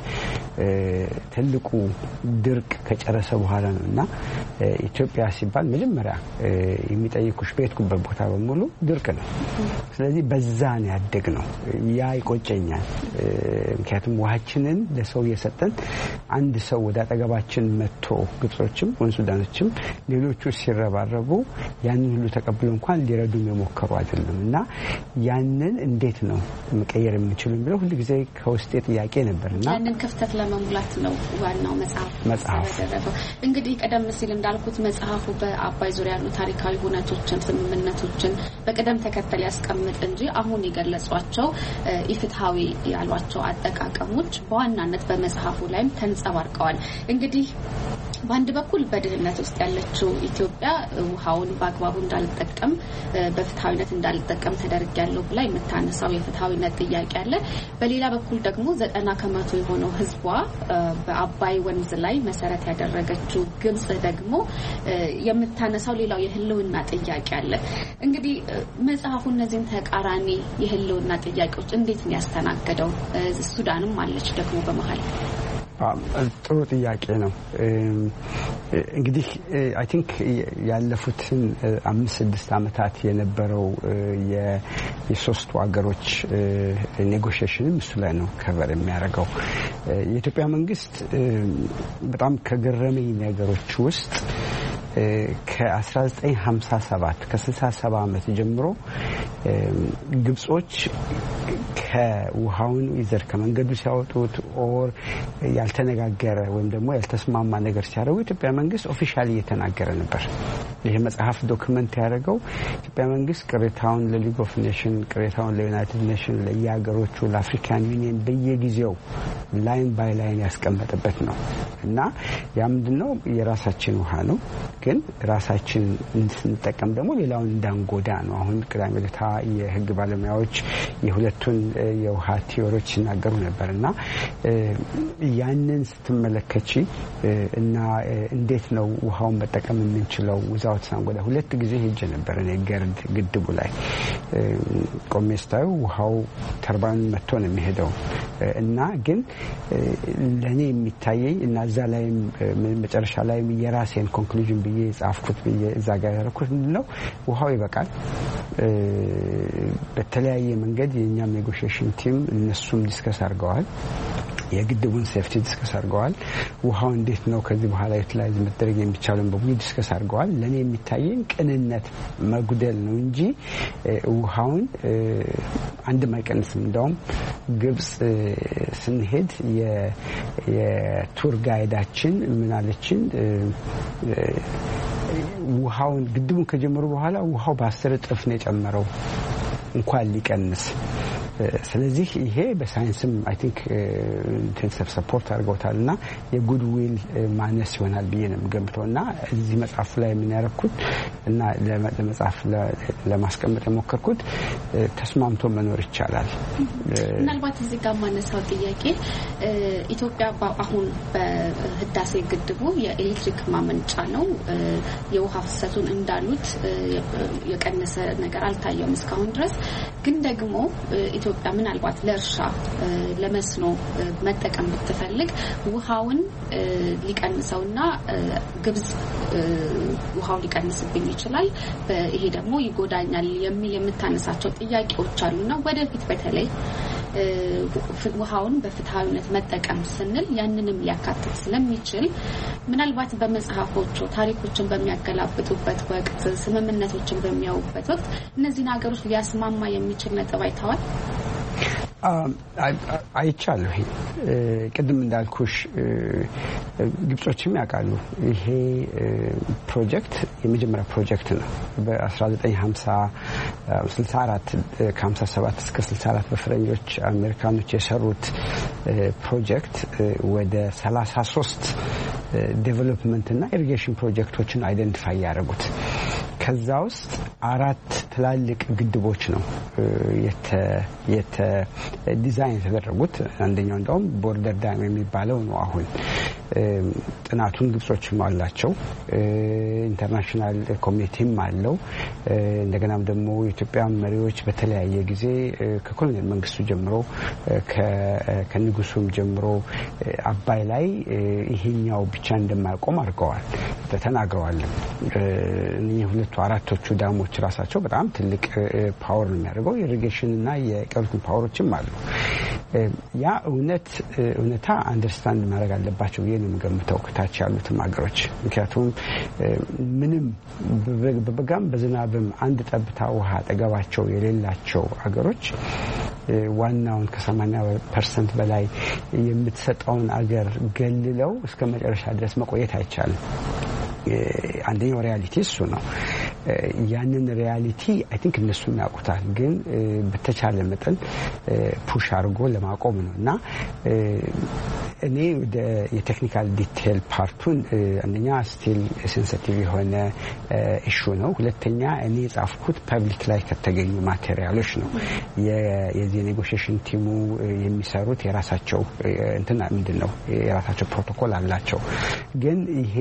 ትልቁ ድርቅ ከጨረሰ በኋላ ነውና ኢትዮጵያ ሲባል መጀመሪያ የሚጠይቁሽ በየትኩበት ቦታ በሙሉ ድርቅ ነው። ስለዚህ በዛ ነው ያደግነው። ያ ይቆጨኛል። ምክንያቱም ውሃችንን ለሰው እየሰጠን አንድ ሰው ወደ አጠገባችን መጥቶ ግብጾችም ወንሱዳኖችም ሌሎቹ ሲረባረቡ ያንን ሁሉ ተቀብለው እንኳን ሊረዱ የሞከሩ አይደለምና ያንን እንዴት ነው መቀየር የምንችለው ብለው ሁሉ ጊዜ ከውስጤ ጥያቄ ነበርና ያንን ክፍተት ለመሙላት ነው ዋናው መጽሐፍ መጽሐፍ ያደረገው። እንግዲህ ቀደም ሲል እንዳልኩት መጽሐፉ በአባይ ዙሪያ ያሉ ታሪካዊ ሁነቶችን ስምምነቶችን በቀደም ተከተል ያስቀምጥ እንጂ አሁን የገለጿቸው ኢፍትሃዊ ያሏቸው አጠቃቀሞች በዋናነት በመጽሐፉ ላይም ተንጸባርቀዋል። እንግዲህ በአንድ በኩል በድህነት ውስጥ ያለችው ኢትዮጵያ ውሃውን በአግባቡ እንዳልጠቀም በፍትሃዊነት እንዳልጠቀም ተደርጋለሁ ብላ የምታነሳው የፍትሃዊነት ጥያቄ አለ። በሌላ በኩል ደግሞ ዘጠና ከመቶ የሆነው ህዝቧ በአባይ ወንዝ ላይ መሰረት ያደረገችው ግብጽ ደግሞ የምታነሳው ሌላው የህልውና ጥያቄ አለ። እንግዲህ መጽሐፉ እነዚህን ተቃራኒ የህልውና ጥያቄዎች እንዴት ነው ያስተናገደው? ሱዳንም አለች ደግሞ በመሃል። ጥሩ ጥያቄ ነው። እንግዲህ አይ ቲንክ ያለፉትን አምስት ስድስት አመታት የነበረው የሶስቱ ሀገሮች ኔጎሺዬሽን እሱ ላይ ነው ከቨር የሚያደርገው። የኢትዮጵያ መንግስት በጣም ከገረመኝ ነገሮች ውስጥ ከ1957 ከ67 አመት ጀምሮ ግብጾች ከውሃውን ይዘር ከመንገዱ ሲያወጡት ኦር ያልተነጋገረ ወይም ደግሞ ያልተስማማ ነገር ሲያደርጉ ኢትዮጵያ መንግስት ኦፊሻሊ እየተናገረ ነበር። ይሄ መጽሐፍ ዶክመንት ያደረገው ኢትዮጵያ መንግስት ቅሬታውን ለሊግ ኦፍ ኔሽን ቅሬታውን ለዩናይትድ ኔሽን ለየሀገሮቹ ለአፍሪካን ዩኒየን በየጊዜው ላይን ባይ ላይን ያስቀመጠበት ነው እና ያ ምንድነው የራሳችን ውሃ ነው ግን ራሳችን እንድንጠቀም ደግሞ ሌላውን እንዳንጎዳ ነው። አሁን ቅዳሜ ዕለት የህግ ባለሙያዎች የሁለቱን የውሃ ቲዮሪዎች ሲናገሩ ነበርና ያንን ስትመለከቺ እና እንዴት ነው ውሃውን መጠቀም የምንችለው ወዛውት ሳንጎዳ ሁለት ጊዜ ሄጄ ነበር እኔ ገርድ ግድቡ ላይ ቆሜስታው ውሃው ተርባን መጥቶ ነው የሚሄደው እና ግን ለኔ የሚታየኝ እና እዛ ላይ መጨረሻ ላይ የራሴን ኮንክሉዥን ብዬ ጻፍኩት ብዬ እዛ ጋር ያደረኩት ምንድነው ውሃው ይበቃል። በተለያየ መንገድ የኛም ኔጎሺዬሽን ቲም እነሱም ዲስከስ አድርገዋል። የግድቡን ሴፍቲ ዲስከስ አድርገዋል። ውሃው እንዴት ነው ከዚህ በኋላ ዩቲላይዝ መደረግ የሚቻለው በሙሉ ዲስከስ አድርገዋል። ለኔ የሚታየኝ ቅንነት መጉደል ነው እንጂ ውሃውን አንድም አይቀንስም። እንደውም ግብጽ ስንሄድ የቱር ጋይዳችን ምን አለችን ውሃውን ግድቡን ከጀመሩ በኋላ ውሃው በአስር እጥፍ ነው የጨመረው እንኳን ሊቀንስ። ስለዚህ ይሄ በሳይንስም አይ ቲንክ ኢንቴንሲቭ ሰፖርት አድርገውታልና የጉድ ዊል ማነስ ይሆናል ብዬ ነው የምገምተውና እዚህ መጽሐፍ ላይ ምን ያደረኩት እና ለመጽሐፍ ለማስቀመጥ የሞከርኩት ተስማምቶ መኖር ይቻላል። ምናልባት እዚህ ጋር ማነሳው ጥያቄ ኢትዮጵያ አሁን በህዳሴ ግድቡ የኤሌክትሪክ ማመንጫ ነው የውሃ ፍሰቱን እንዳሉት የቀነሰ ነገር አልታየም እስካሁን ድረስ። ግን ደግሞ ኢትዮጵያ ምናልባት ለእርሻ ለመስኖ መጠቀም ብትፈልግ ውሃውን ሊቀንሰውና ግብጽ ውሃው ሊቀንስብኝ ይችላል ይሄ ደግሞ ይጎዳኛል የሚል የምታነሳቸው ጥያቄዎች አሉና ወደፊት በተለይ ውሃውን በፍትሃዊነት መጠቀም ስንል ያንንም ሊያካትት ስለሚችል ምናልባት በመጽሐፎቹ ታሪኮችን በሚያገላብጡበት ወቅት ስምምነቶችን በሚያውበት ወቅት እነዚህ ነገሮች ሊያስማማ የሚችል ነጥብ አይተዋል? አይቻለሁ። ቅድም እንዳልኩሽ ግብጾችም ያውቃሉ። ይሄ ፕሮጀክት የመጀመሪያ ፕሮጀክት ነው። በ1954 ከ57 እስከ ስልሳ አራት በፈረንጆች አሜሪካኖች የሰሩት ፕሮጀክት ወደ ሰላሳ ሶስት ዴቨሎፕመንት እና ኢሪጌሽን ፕሮጀክቶችን አይደንቲፋይ ያደረጉት። ከዛ ውስጥ አራት ትላልቅ ግድቦች ነው የተ የተ ዲዛይን የተደረጉት። አንደኛው እንደውም ቦርደር ዳም የሚባለው ነው። አሁን ጥናቱን ግብጾችም አላቸው፣ ኢንተርናሽናል ኮሚኒቲም አለው። እንደገናም ደግሞ የኢትዮጵያ መሪዎች በተለያየ ጊዜ ከኮሎኔል መንግስቱ ጀምሮ ከንጉሱም ጀምሮ አባይ ላይ ይሄኛው ብቻ እንደማይቆም አድርገዋል፣ ተናግረዋል። እነዚህ ሁለቱ አራቶቹ ዳሞች ራሳቸው በጣም ትልቅ ፓወር ነው የሚያደርገው። ኢሪጌሽን እና የቀሩት ፓወሮችም አሉ። ያ እውነት እውነታ አንደርስታንድ ማድረግ አለባቸው ብዬ ነው የምገምተው ከታች ያሉትም ሀገሮች። ምክንያቱም ምንም በበጋም በዝናብም አንድ ጠብታ ውሃ አጠገባቸው የሌላቸው ሀገሮች ዋናውን ከሰማንያ ፐርሰንት በላይ የምትሰጠውን አገር ገልለው እስከ መጨረሻ ድረስ መቆየት አይቻልም። አንደኛው ሪያሊቲ እሱ ነው። ያንን ሪያሊቲ አይ ቲንክ እነሱም ያውቁታል፣ ግን በተቻለ መጠን ፑሽ አድርጎ ለማቆም ነው እና እኔ ወደ የቴክኒካል ዲቴል ፓርቱን አንደኛ ስቲል ሴንሲቲቭ የሆነ ኢሹ ነው። ሁለተኛ እኔ የጻፍኩት ፐብሊክ ላይ ከተገኙ ማቴሪያሎች ነው። የዚህ ኔጎሽዬሽን ቲሙ የሚሰሩት የራሳቸው እንትና ምንድነው የራሳቸው ፕሮቶኮል አላቸው። ግን ይሄ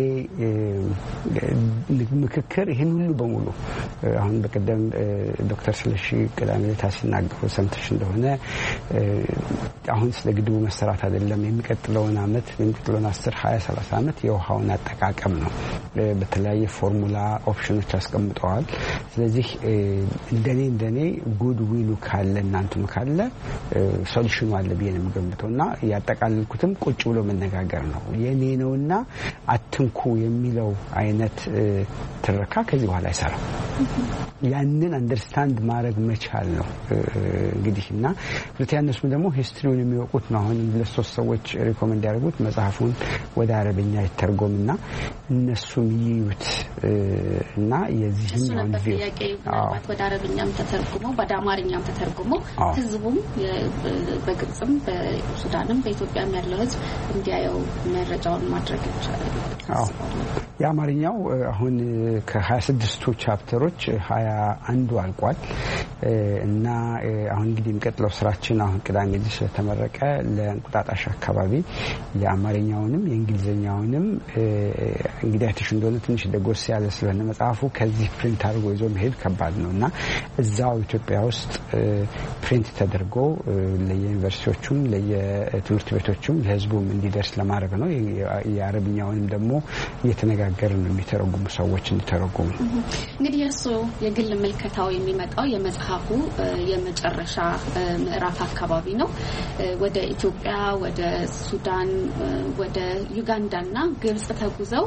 ምክክር ይሄን ሁሉ በሙሉ አሁን በቀደም ዶክተር ስለሺ ቅዳሜ ታሲናገሩ ሰምተሽ እንደሆነ አሁን ስለ ግድቡ መሰራት አይደለም የሚቀጥለውን አመት የሚቀጥለውን አስር ሃያ ሰላሳ አመት የውሃውን አጠቃቀም ነው። በተለያየ ፎርሙላ ኦፕሽኖች አስቀምጠዋል። ስለዚህ እንደኔ እንደኔ ጉድ ዊሉ ካለ እናንተም ካለ ሶሉሽኑ አለ ብዬ ነው የምገምተውና ያጠቃልልኩትም ቁጭ ብሎ መነጋገር ነው። የኔ ነውና አትንኩ የሚለው አይነት ትረካ ከዚህ በኋላ አይሰራም። ያንን አንደርስታንድ ማድረግ መቻል ነው እንግዲህና ለተያነሱ ደግሞ ሂስትሪውን የሚያውቁት ነው። አሁን ለሶስት ሰዎች ሪኮመንድ ያደርጉት መጽሐፉን ወደ አረብኛ ይተርጎምና እነሱም ይዩት እና የዚህኛውን ቪው ወደ አረብኛም ተተርጉሞ ወደ አማርኛም ተተርጉሞ ህዝቡም በግብጽም በሱዳንም በኢትዮጵያም ያለው ህዝብ እንዲያየው መረጃውን ማድረግ ይችላል። አዎ የአማርኛው አሁን ከ26ቱ ቻፕተሮች ሃያ አንዱ አልቋል እና አሁን እንግዲህ የሚቀጥለው ስራችን አሁን ቅዳሜ እዚህ ስለተመረቀ ለእንቁጣጣሽ አካባቢ የአማርኛውንም የእንግሊዘኛውንም እንግዲህ አይተሽ እንደሆነ ትንሽ ደጎስ ያለ ስለሆነ መጽሐፉ ከዚህ ፕሪንት አድርጎ ይዞ መሄድ ከባድ ነውና እዛው ኢትዮጵያ ውስጥ ፕሪንት ተደርጎ ለዩኒቨርሲቲዎቹም ለየትምህርት ቤቶቹም ለህዝቡም እንዲደርስ ለማድረግ ነው። የአረብኛውንም ደግሞ እየተነጋገርን ነው የሚተረጉሙ ሰዎች እንዲተረጉሙ። እንግዲህ እሱ የግል መልከታው የሚመጣው የመጽሐፉ የመጨረሻ ምዕራፍ አካባቢ ነው። ወደ ኢትዮጵያ፣ ወደ ሱዳን፣ ወደ ዩጋንዳና ግብጽ ተጉዘው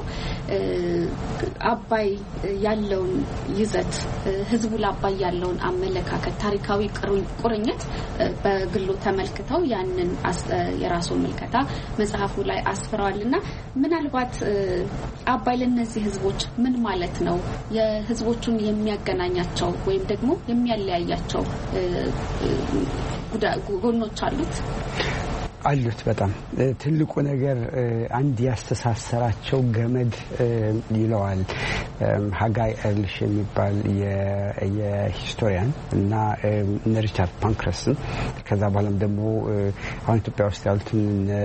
አባይ ያለውን ይዘት ህዝቡ ለአባይ ያለውን አመለካከት ታሪካዊ ቁርኝት በግሉ ተመልክተው ያንን የራሱን መልከታ መጽሐፉ ላይ አስፍረዋልና ምናልባት አባይ ለነዚህ ህዝቦች ምን ማለት ነው? የህዝቦቹን የሚያገናኛቸው ወይም ደግሞ የሚያለያያቸው ጎኖች አሉት አሉት። በጣም ትልቁ ነገር አንድ ያስተሳሰራቸው ገመድ ይለዋል ሃጋይ ኤርልሽ የሚባል የሂስቶሪያን እና ሪቻርድ ፓንክረስን ከዛ በኋላም ደግሞ አሁን ኢትዮጵያ ውስጥ ያሉትን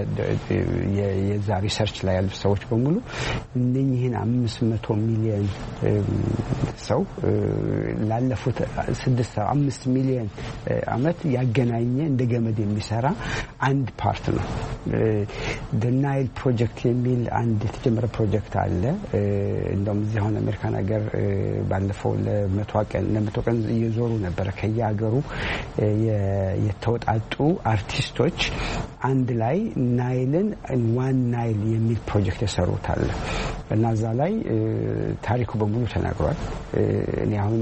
የዛ ሪሰርች ላይ ያሉ ሰዎች በሙሉ እነኚህን አምስት መቶ ሚሊዮን ሰው ላለፉት ስድስት አምስት ሚሊዮን አመት ያገናኘ እንደ ገመድ የሚሰራ አንድ ፓርት ነው። the Nile project የሚል አንድ የተጀመረ ፕሮጀክት አለ። እንደውም እዚህ ሆነ አሜሪካን ሀገር ባለፈው ለመቶ ቀን ለመቶ ቀን እየዞሩ ነበር ከየሀገሩ የተወጣጡ አርቲስቶች አንድ ላይ ናይልን ዋን ናይል የሚል ፕሮጀክት የሰሩታል እና እዛ ላይ ታሪኩ በሙሉ ተናግሯል። እኔ አሁን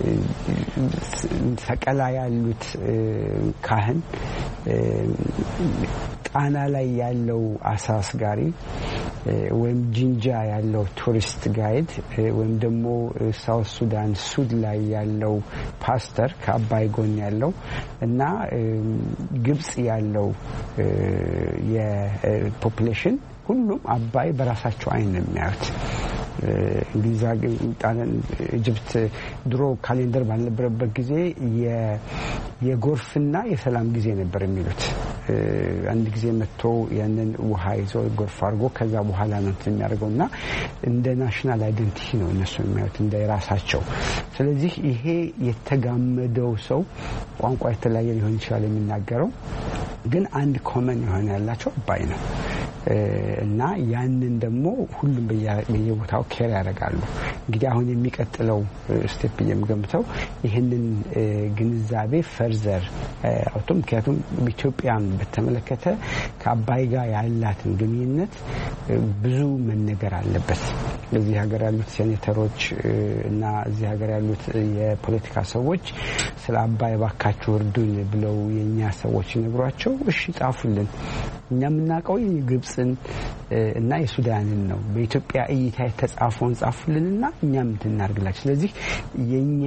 ሰቀላ ያሉት ካህን ጣና ላይ ያለው አሳስጋሪ ወይም ጂንጃ ያለው ቱሪስት ጋይድ ወይም ደግሞ ሳውት ሱዳን ሱድ ላይ ያለው ፓስተር ከአባይ ጎን ያለው እና ግብጽ ያለው የፖፑሌሽን ሁሉም አባይ በራሳቸው አይን የሚያዩት እንግሊዝ ጣሊያን ኢጅፕት ድሮ ካሌንደር ባልነበረበት ጊዜ የጎርፍና የሰላም ጊዜ ነበር የሚሉት። አንድ ጊዜ መጥቶ ያንን ውሃ ይዞ ጎርፍ አድርጎ ከዛ በኋላ ነው የሚያደርገውና እንደ ናሽናል አይደንቲቲ ነው እነሱ የሚያዩት እንደ ራሳቸው። ስለዚህ ይሄ የተጋመደው ሰው ቋንቋ የተለያየ ሊሆን ይችላል የሚናገረው ግን አንድ ኮመን የሆነ ያላቸው አባይ ነው እና ያንን ደግሞ ሁሉም በየቦታው ኬር ያደርጋሉ። እንግዲህ አሁን የሚቀጥለው ስቴፕ የምገምተው ይሄንን ግንዛቤ ፈርዘር አውቶ ምክንያቱም ኢትዮጵያን በተመለከተ ከአባይ ጋር ያላትን ግንኙነት ብዙ መነገር አለበት። እዚህ ሀገር ያሉት ሴኔተሮች እና እዚህ ሀገር ያሉት የፖለቲካ ሰዎች ስለ አባይ ባካችሁ እርዱን ብለው የኛ ሰዎች ነግሯቸው እሺ ጻፉልን እኛ የምናውቀው የግብጽን እና የሱዳንን ነው በኢትዮጵያ እይታ የተጻፈውን ጻፉልንና እኛም እንድናርግላችሁ። ስለዚህ የኛ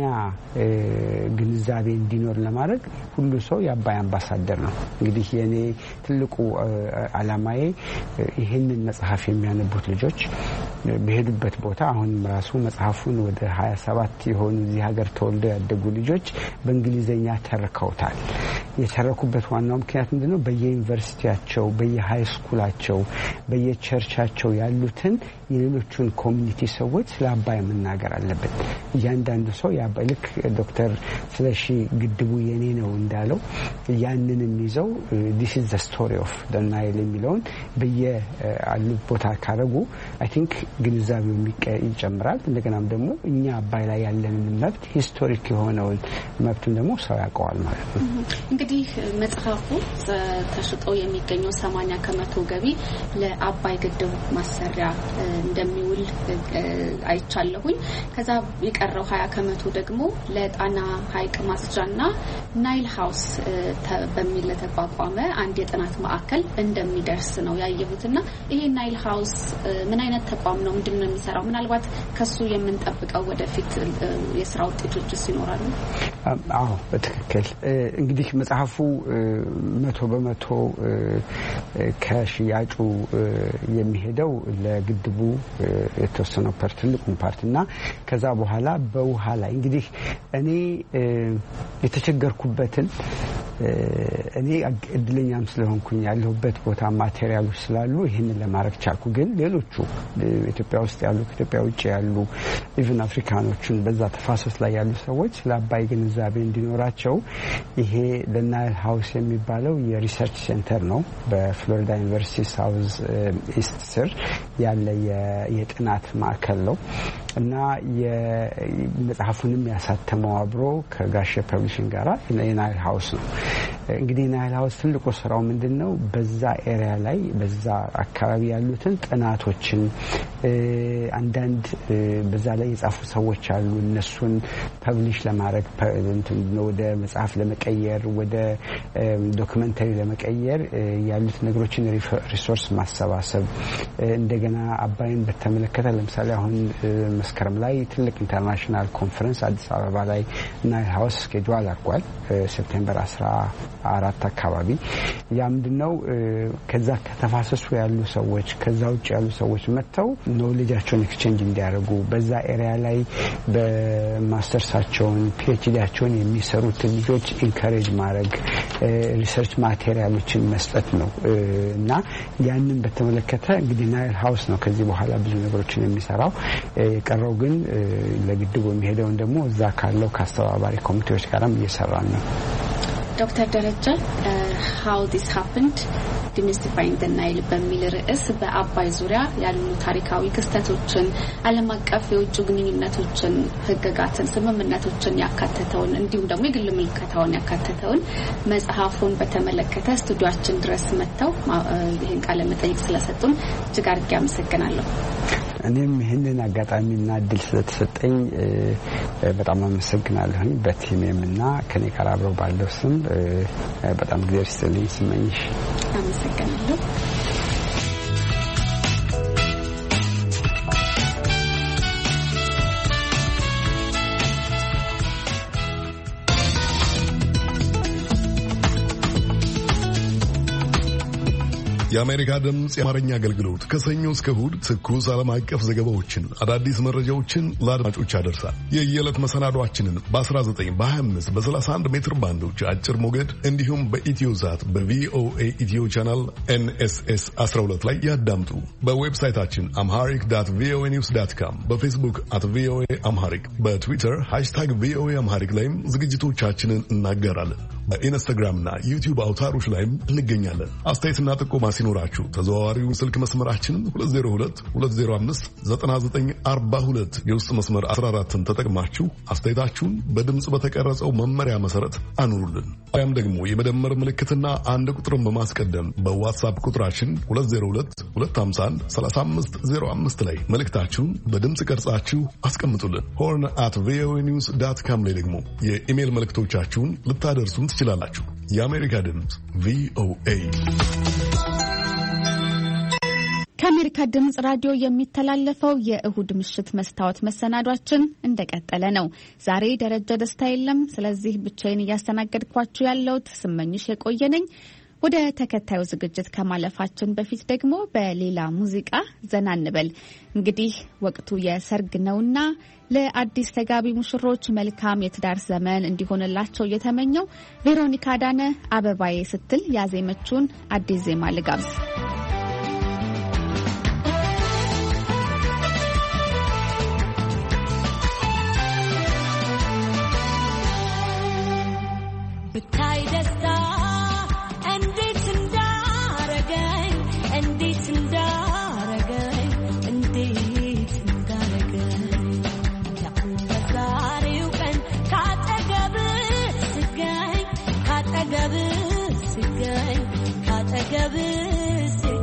ግንዛቤ እንዲኖር ለማድረግ ሁሉ ሰው የአባይ አምባሳደር ነው። እንግዲህ የኔ ትልቁ አላማዬ ይሄንን መጽሐፍ የሚያነቡት ልጆች በሄዱበት ቦታ አሁን ራሱ መጽሐፉን ወደ ሀያ ሰባት የሆኑ እዚህ ሀገር ተወልደው ያደጉ ልጆች በእንግሊዘኛ ተርከውታል። የተረኩበት ዋናው ምክንያት ምንድነው? በየዩኒቨርሲቲያቸው በየሃይ ስኩላቸው በየቸርቻቸው ያሉትን የሌሎቹን ኮሚኒቲ ሰዎች ስለ አባይ መናገር አለበት። እያንዳንዱ ሰው የአባይ ልክ ዶክተር ስለሺ ግድቡ የኔ ነው እንዳለው ያንንም ይዘው this is the story of the Nile የሚለውን በየአሉት ቦታ ካረጉ I think ግንዛቤው ይጨምራል። እንደገናም ደግሞ እኛ አባይ ላይ ያለንን መብት ሂስቶሪክ የሆነውን መብቱን ደግሞ ሰው ያውቀዋል ማለት ነው። እንግዲህ መጽሐፉ ተሽጦ የሚገኘው ሰማንያ ከመቶ ገቢ ለአባይ ግድብ ማሰሪያ እንደሚውል አይቻለሁኝ። ከዛ የቀረው ሀያ ከመቶ ደግሞ ለጣና ሐይቅ ማስጃና ናይል ሃውስ በሚል ተቋቋመ አንድ የጥናት ማዕከል እንደሚደርስ ነው ያየሁትና ይሄ ናይል ሃውስ ምን አይነት ተቋም ነው? ምንድነው የሚሰራው? ምናልባት ከሱ የምንጠብቀው ወደፊት የሥራ ውጤቶች ይኖራሉ? አዎ በትክክል እንግዲህ መጽሐፉ መቶ በመቶ ከሽያጩ የሚሄደው ለግድቡ የተወሰነው ፓርት ትልቁን ፓርትና ከዛ በኋላ በውሃ ላይ እንግዲህ እኔ የተቸገርኩበትን እኔ እድለኛም ስለሆንኩኝ ያለሁበት ቦታ ማቴሪያሎች ስላሉ ይሄንን ለማድረግ ቻልኩ። ግን ሌሎቹ ኢትዮጵያ ውስጥ ያሉ ኢትዮጵያ ውጭ ያሉ ኢቭን አፍሪካኖችን በዛ ተፋሰስ ላይ ያሉ ሰዎች ለአባይ ግንዛቤ እንዲኖራቸው ይሄ ለናይል ሃውስ የሚባለው የሪሰርች ሴንተር ነው በፍሎሪዳ ዩኒቨርሲቲ ሳውዝ ኢስት ስር ያለ የጥናት ማዕከል ነው እና የመጽሐፉንም ያሳተመው አብሮ ከጋሼ ፐብሊሽንግ ጋራ የናይል ሃውስ ነው። እንግዲህ ናይል ሃውስ ትልቁ ስራው ምንድነው? በዛ ኤሪያ ላይ በዛ አካባቢ ያሉትን ጥናቶችን አንዳንድ በዛ ላይ የጻፉ ሰዎች አሉ እነሱን ፐብሊሽ ለማድረግ ወደ መጽሐፍ ለመቀየር ወደ ዶክመንተሪ ለመቀየር ያሉት ነገሮችን ሪሶርስ ማሰባሰብ እንደገና አባይን በተመለከተ ለምሳሌ አሁን መስከረም ላይ ትልቅ ኢንተርናሽናል ኮንፈረንስ አዲስ አበባ ላይ ናይል ሃውስ ስኬጁል አድርጓል ሴፕቴምበር አስራ አራት አካባቢ። ያ ምንድነው? ከዛ ከተፋሰሱ ያሉ ሰዎች ከዛ ውጭ ያሉ ሰዎች መጥተው ኖሌጃቸውን ኤክስቼንጅ እንዲያደርጉ በዛ ኤሪያ ላይ በማስተርሳቸውን ፒኤችዲያቸውን የሚሰሩት ልጆች ኢንካሬጅ ማድረግ ሪሰርች ማቴሪያሎችን መስጠት ነው እና ያንን በተመለከተ እንግዲህ ናይል ሃውስ ነው ከዚህ በኋላ ብዙ ነገሮችን የሚሰራው። የቀረው ግን ለግድቡ የሚሄደውን ደግሞ እዛ ካለው ከአስተባባሪ ኮሚቴዎች ጋርም እየሰራን ነው። ዶክተር ደረጃ how this happened demystifying the Nile በሚል ርዕስ በአባይ ዙሪያ ያሉ ታሪካዊ ክስተቶችን ዓለም አቀፍ የውጭ ግንኙነቶችን ህግጋትን ስምምነቶችን ያካተተውን እንዲሁም ደግሞ የግል ምልከታውን ያካተተውን መጽሐፉን በተመለከተ ስቱዲዮአችን ድረስ መጥተው ይሄን ቃለ መጠይቅ ስለሰጡን እጅግ አድርጌ አመሰግናለሁ። እኔም ይሄንን አጋጣሚና እድል ስለተሰጠኝ በጣም አመሰግናለሁ። በቲሜምና ከኔ ጋር አብረው ባለው ስም በጣም እግዚአብሔር ይስጥልኝ። ስመኝሽ አመሰግናለሁ። የአሜሪካ ድምጽ የአማርኛ አገልግሎት ከሰኞ እስከ እሁድ ትኩስ ዓለም አቀፍ ዘገባዎችን፣ አዳዲስ መረጃዎችን ለአድማጮች ያደርሳል። የየዕለት መሰናዷችንን በ19 በ25 በ31 ሜትር ባንዶች አጭር ሞገድ እንዲሁም በኢትዮዛት በቪኦኤ ኢትዮ ቻናል ኤንኤስኤስ አስራ ሁለት ላይ ያዳምጡ። በዌብሳይታችን አምሃሪክ ዳት ቪኦኤ ኒውስ ዳት ካም፣ በፌስቡክ አት ቪኦኤ አምሃሪክ፣ በትዊተር ሃሽታግ ቪኦኤ አምሃሪክ ላይም ዝግጅቶቻችንን እናገራለን። በኢንስታግራምና ዩቲዩብ አውታሮች ላይም እንገኛለን። አስተያየትና ጥቆማ ሲኖራችሁ ተዘዋዋሪው ስልክ መስመራችንን ሁለት ዜሮ ሁለት ሁለት ዜሮ አምስት ዘጠና ዘጠኝ አርባ ሁለት የውስጥ መስመር አስራ አራትን ተጠቅማችሁ አስተያየታችሁን በድምጽ በተቀረጸው መመሪያ መሰረት አኑሩልን። ወይም ደግሞ የመደመር ምልክትና አንድ ቁጥርን በማስቀደም በዋትስአፕ ቁጥራችን ሁለት ዜሮ ሁለት ሁለት አምሳ አንድ ሰላሳ አምስት ዜሮ አምስት ላይ መልእክታችሁን በድምጽ ቀርጻችሁ አስቀምጡልን። ሆርን አት ቪኦኤ ኒውስ ዳት ካም ላይ ደግሞ የኢሜል መልእክቶቻችሁን ልታደርሱን ትችላላችሁ። የአሜሪካ ድምጽ ቪኦኤ ከአሜሪካ ድምጽ ራዲዮ የሚተላለፈው የእሁድ ምሽት መስታወት መሰናዷችን እንደቀጠለ ነው። ዛሬ ደረጃ ደስታ የለም። ስለዚህ ብቻዬን እያስተናገድኳችሁ ያለሁት ስመኝሽ የቆየነኝ። ወደ ተከታዩ ዝግጅት ከማለፋችን በፊት ደግሞ በሌላ ሙዚቃ ዘና እንበል። እንግዲህ ወቅቱ የሰርግ ነውና ለአዲስ ተጋቢ ሙሽሮች መልካም የትዳር ዘመን እንዲሆንላቸው እየተመኘው ቬሮኒካ ዳነ አበባዬ ስትል ያዜመችውን አዲስ ዜማ ልጋብዝ። ብታይ ደስታ እንዴት እንዳረገኝ እንዴት እንዳረገኝ እንዴት እንዳረገኝ ያንተዛሬው ቀን ካጠገብ ስገኝ ካጠገብ ስገኝ ካጠገብ ስገኝ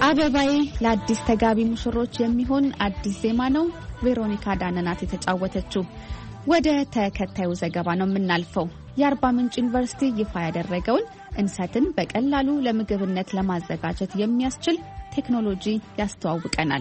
አበባዬ ለአዲስ ተጋቢ ሙሽሮች የሚሆን አዲስ ዜማ ነው። ቬሮኒካ ዳነናት የተጫወተችው። ወደ ተከታዩ ዘገባ ነው የምናልፈው። የአርባ ምንጭ ዩኒቨርሲቲ ይፋ ያደረገውን እንሰትን በቀላሉ ለምግብነት ለማዘጋጀት የሚያስችል ቴክኖሎጂ ያስተዋውቀናል።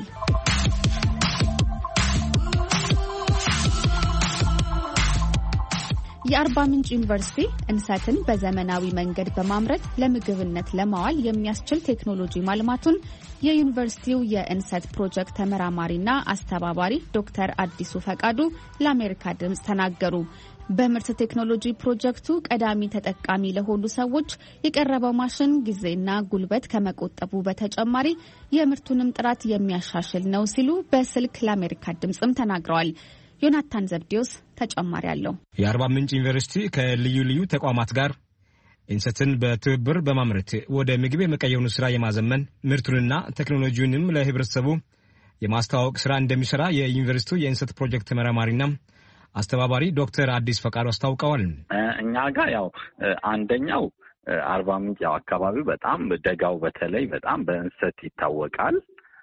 የአርባ ምንጭ ዩኒቨርሲቲ እንሰትን በዘመናዊ መንገድ በማምረት ለምግብነት ለማዋል የሚያስችል ቴክኖሎጂ ማልማቱን የዩኒቨርሲቲው የእንሰት ፕሮጀክት ተመራማሪና አስተባባሪ ዶክተር አዲሱ ፈቃዱ ለአሜሪካ ድምጽ ተናገሩ። በምርት ቴክኖሎጂ ፕሮጀክቱ ቀዳሚ ተጠቃሚ ለሆኑ ሰዎች የቀረበው ማሽን ጊዜና ጉልበት ከመቆጠቡ በተጨማሪ የምርቱንም ጥራት የሚያሻሽል ነው ሲሉ በስልክ ለአሜሪካ ድምጽም ተናግረዋል። ዮናታን ዘብዲዮስ ተጨማሪ አለው። የአርባ ምንጭ ዩኒቨርሲቲ ከልዩ ልዩ ተቋማት ጋር እንሰትን በትብብር በማምረት ወደ ምግብ የመቀየሩን ስራ የማዘመን ምርቱንና ቴክኖሎጂውንም ለህብረተሰቡ የማስተዋወቅ ስራ እንደሚሰራ የዩኒቨርሲቲው የእንሰት ፕሮጀክት ተመራማሪና አስተባባሪ ዶክተር አዲስ ፈቃዱ አስታውቀዋል። እኛ ጋር ያው አንደኛው አርባ ምንጭ ያው አካባቢው በጣም ደጋው በተለይ በጣም በእንሰት ይታወቃል።